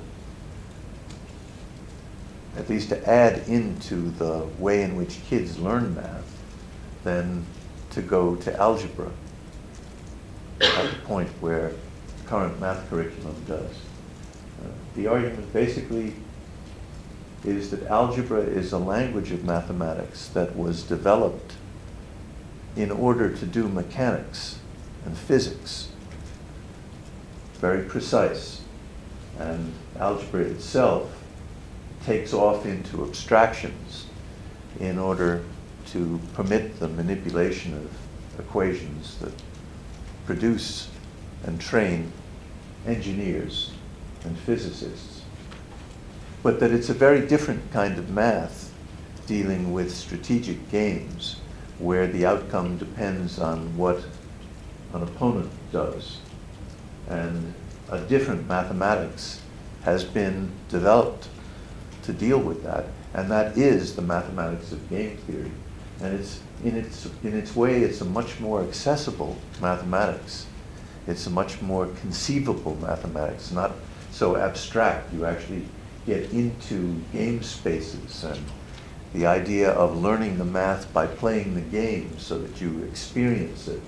at least to add into the way in which kids learn math, than to go to algebra at the point where the current math curriculum does. The argument basically is that algebra is a language of mathematics that was developed in order to do mechanics and physics, very precise. And algebra itself takes off into abstractions in order to permit the manipulation of equations that produce and train engineers and physicists. But that it's a very different kind of math dealing with strategic games where the outcome depends on what an opponent does. And a different mathematics has been developed to deal with that, and that is the mathematics of game theory. And it's in its way, it's a much more accessible mathematics. It's a much more conceivable mathematics, not so abstract. You actually get into game spaces, and the idea of learning the math by playing the game so that you experience it.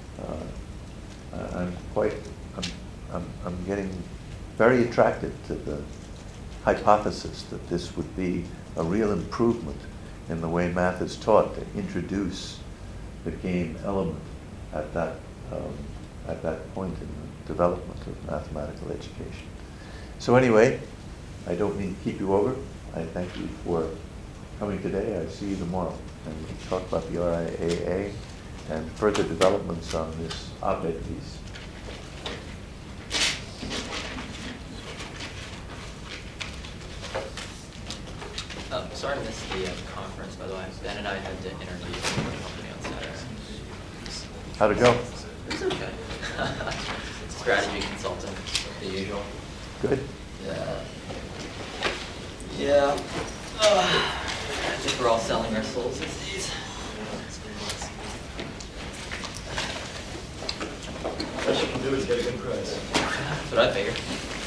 I'm getting very attracted to the hypothesis that this would be a real improvement in the way math is taught, to introduce the game element at that point in the development of mathematical education. So anyway, I don't mean to keep you over. I thank you for coming today. I see you tomorrow, and we can talk about the RIAA and further developments on this op-ed piece. Sorry to miss the conference, by the way. Ben and I had to interview the company on Saturday. How'd it go? It was okay. Strategy consulting, the usual. Good. Yeah. I think we're all selling our souls these days. Best you can do is get a good price. That's what I figured.